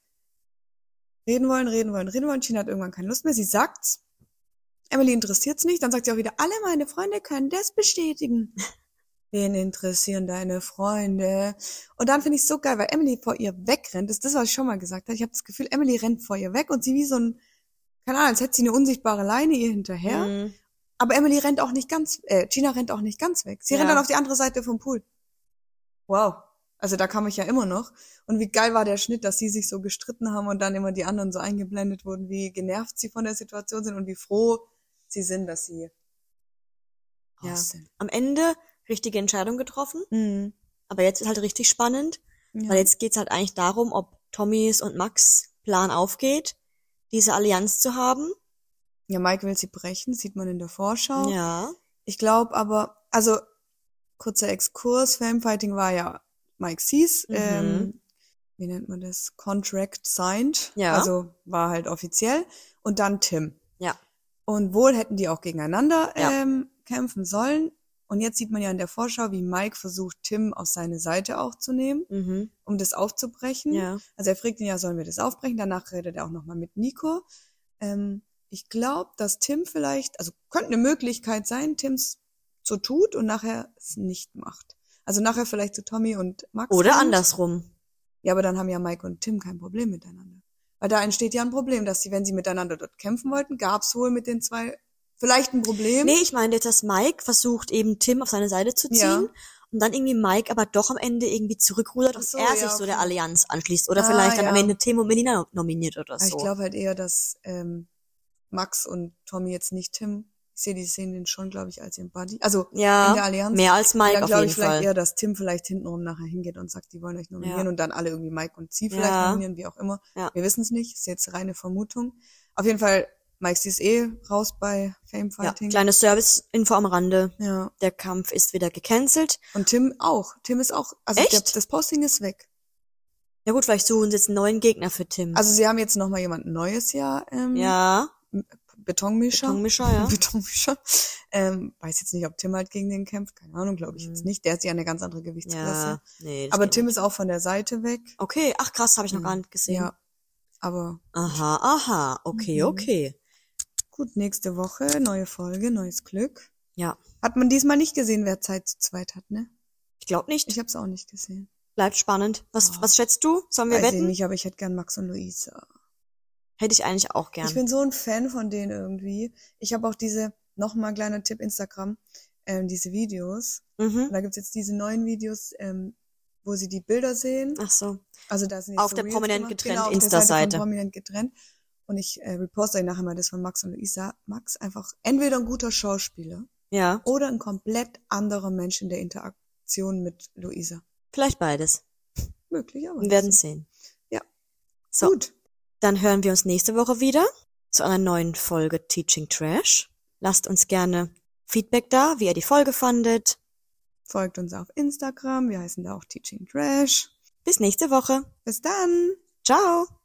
[SPEAKER 2] reden wollen, reden wollen, reden wollen. Gina hat irgendwann keine Lust mehr. Sie sagt's. Emily interessiert's nicht. Dann sagt sie auch wieder, alle meine Freunde können das bestätigen. Wen interessieren deine Freunde? Und dann finde ich es so geil, weil Emily vor ihr wegrennt. Das ist das, was ich schon mal gesagt habe. Ich habe das Gefühl, Emily rennt vor ihr weg und sie wie so ein, keine Ahnung, als hätte sie eine unsichtbare Leine ihr hinterher.
[SPEAKER 1] Hm.
[SPEAKER 2] Aber Emily rennt auch nicht ganz, äh, Gina rennt auch nicht ganz weg. Sie
[SPEAKER 1] Ja.
[SPEAKER 2] rennt dann auf die andere Seite vom Pool. Wow. Also da kam ich ja immer noch. Und wie geil war der Schnitt, dass sie sich so gestritten haben und dann immer die anderen so eingeblendet wurden, wie genervt sie von der Situation sind und wie froh sie sind, dass sie
[SPEAKER 1] Ja.
[SPEAKER 2] raus sind.
[SPEAKER 1] Am Ende richtige Entscheidung getroffen,
[SPEAKER 2] Mhm.
[SPEAKER 1] aber jetzt ist halt richtig spannend,
[SPEAKER 2] Ja.
[SPEAKER 1] weil jetzt geht's halt eigentlich darum, ob Tommys und Max Plan aufgeht, diese Allianz zu haben.
[SPEAKER 2] ja, Mike will sie brechen, sieht man in der Vorschau.
[SPEAKER 1] Ja.
[SPEAKER 2] Ich glaube aber, also kurzer Exkurs, Famefighting war ja Mike Sees,
[SPEAKER 1] Mhm.
[SPEAKER 2] ähm, wie nennt man das? Contract signed.
[SPEAKER 1] Ja.
[SPEAKER 2] Also war halt offiziell. Und dann Tim.
[SPEAKER 1] Ja.
[SPEAKER 2] Und wohl hätten die auch gegeneinander
[SPEAKER 1] Ja.
[SPEAKER 2] ähm, kämpfen sollen. Und jetzt sieht man ja in der Vorschau, wie Mike versucht, Tim auf seine Seite auch zu nehmen,
[SPEAKER 1] Mhm.
[SPEAKER 2] um das aufzubrechen.
[SPEAKER 1] Ja.
[SPEAKER 2] Also er fragt ihn ja, sollen wir das aufbrechen? Danach redet er auch nochmal mit Nico. Ähm, ich glaube, dass Tim vielleicht, also könnte eine Möglichkeit sein, Tims so tut und nachher es nicht macht. Also nachher vielleicht zu Tommy und Max.
[SPEAKER 1] Oder
[SPEAKER 2] rennt.
[SPEAKER 1] andersrum.
[SPEAKER 2] Ja, aber dann haben ja Mike und Tim kein Problem miteinander. Weil da entsteht ja ein Problem, dass sie, wenn sie miteinander dort kämpfen wollten, gab's wohl mit den zwei vielleicht ein Problem.
[SPEAKER 1] Nee, ich meine jetzt, dass Mike versucht eben Tim auf seine Seite zu ziehen
[SPEAKER 2] Ja.
[SPEAKER 1] und dann irgendwie Mike aber doch am Ende irgendwie zurückrudert
[SPEAKER 2] Ach
[SPEAKER 1] und
[SPEAKER 2] so,
[SPEAKER 1] er
[SPEAKER 2] ja,
[SPEAKER 1] sich so
[SPEAKER 2] okay.
[SPEAKER 1] der Allianz anschließt oder
[SPEAKER 2] Ah,
[SPEAKER 1] vielleicht dann
[SPEAKER 2] ja.
[SPEAKER 1] am Ende Tim und Melina nominiert oder
[SPEAKER 2] Aber
[SPEAKER 1] so.
[SPEAKER 2] ich glaube halt eher, dass ähm, Max und Tommy jetzt nicht Tim, ich sehe, die sehen den schon, glaube ich, als ihren Buddy. Also
[SPEAKER 1] ja,
[SPEAKER 2] in der Allianz.
[SPEAKER 1] mehr als
[SPEAKER 2] Und
[SPEAKER 1] Mike
[SPEAKER 2] dann
[SPEAKER 1] auf
[SPEAKER 2] glaube
[SPEAKER 1] jeden
[SPEAKER 2] ich vielleicht
[SPEAKER 1] Fall.
[SPEAKER 2] eher, dass Tim vielleicht hintenrum nachher hingeht und sagt, die wollen euch nominieren
[SPEAKER 1] Ja.
[SPEAKER 2] und dann alle irgendwie Mike und sie vielleicht
[SPEAKER 1] Ja.
[SPEAKER 2] nominieren, wie auch immer.
[SPEAKER 1] Ja.
[SPEAKER 2] Wir wissen es nicht, ist jetzt reine Vermutung. Auf jeden Fall, Mike, sie ist eh raus bei Fame
[SPEAKER 1] Ja,
[SPEAKER 2] Fighting.
[SPEAKER 1] kleine Service-Info am Rande.
[SPEAKER 2] Ja.
[SPEAKER 1] Der Kampf ist wieder gecancelt.
[SPEAKER 2] Und Tim auch. Tim ist auch, also
[SPEAKER 1] Echt?
[SPEAKER 2] der, das Posting ist weg.
[SPEAKER 1] Ja gut, vielleicht suchen sie jetzt einen neuen Gegner für Tim.
[SPEAKER 2] Also sie haben jetzt nochmal jemand Neues ja, ähm,
[SPEAKER 1] ja,
[SPEAKER 2] Betonmischer.
[SPEAKER 1] Betonmischer, ja.
[SPEAKER 2] Betonmischer. Ähm, weiß jetzt nicht, ob Tim halt gegen den kämpft. Keine Ahnung, glaube ich
[SPEAKER 1] Mhm.
[SPEAKER 2] jetzt nicht. Der ist ja eine ganz andere Gewichtsklasse.
[SPEAKER 1] Ja, nee. das
[SPEAKER 2] Aber
[SPEAKER 1] geht
[SPEAKER 2] Tim
[SPEAKER 1] nicht.
[SPEAKER 2] ist auch von der Seite weg.
[SPEAKER 1] Okay, ach krass, habe ich noch
[SPEAKER 2] Mhm.
[SPEAKER 1] gar nicht gesehen.
[SPEAKER 2] Ja, aber
[SPEAKER 1] Aha, aha, okay,
[SPEAKER 2] Mhm.
[SPEAKER 1] okay.
[SPEAKER 2] gut, nächste Woche, neue Folge, neues Glück.
[SPEAKER 1] Ja,
[SPEAKER 2] Hat man diesmal nicht gesehen, wer Zeit zu zweit hat, ne?
[SPEAKER 1] ich glaube nicht.
[SPEAKER 2] Ich habe es auch nicht gesehen.
[SPEAKER 1] Bleibt spannend. Was,
[SPEAKER 2] Oh.
[SPEAKER 1] was schätzt du? Sollen wir
[SPEAKER 2] Weiß ich
[SPEAKER 1] wetten?
[SPEAKER 2] nicht, aber ich hätte gern Max und Luisa.
[SPEAKER 1] Hätte ich eigentlich auch gern.
[SPEAKER 2] Ich bin so ein Fan von denen irgendwie. Ich habe auch diese, nochmal kleiner Tipp, Instagram, ähm, diese Videos.
[SPEAKER 1] mhm.
[SPEAKER 2] Und da gibt's jetzt diese neuen Videos, ähm, wo sie die Bilder sehen.
[SPEAKER 1] Ach so.
[SPEAKER 2] Also da sind jetzt
[SPEAKER 1] Auf
[SPEAKER 2] so
[SPEAKER 1] der
[SPEAKER 2] Reels
[SPEAKER 1] prominent
[SPEAKER 2] gemacht.
[SPEAKER 1] getrennt
[SPEAKER 2] genau, auf der
[SPEAKER 1] Insta-Seite.
[SPEAKER 2] Seite von prominent getrennt. Und ich äh, reposte euch nachher mal das von Max und Luisa. Max einfach entweder ein guter Schauspieler
[SPEAKER 1] Ja,
[SPEAKER 2] oder ein komplett anderer Mensch in der Interaktion mit Luisa.
[SPEAKER 1] vielleicht beides.
[SPEAKER 2] Möglich, aber
[SPEAKER 1] Wir werden sehen.
[SPEAKER 2] Ja.
[SPEAKER 1] So,
[SPEAKER 2] Gut.
[SPEAKER 1] dann hören wir uns nächste Woche wieder zu einer neuen Folge Teaching Trash. Lasst uns gerne Feedback da, wie ihr die Folge fandet.
[SPEAKER 2] Folgt uns auf Instagram. Wir heißen da auch Teaching Trash.
[SPEAKER 1] Bis nächste Woche.
[SPEAKER 2] Bis dann.
[SPEAKER 1] Ciao.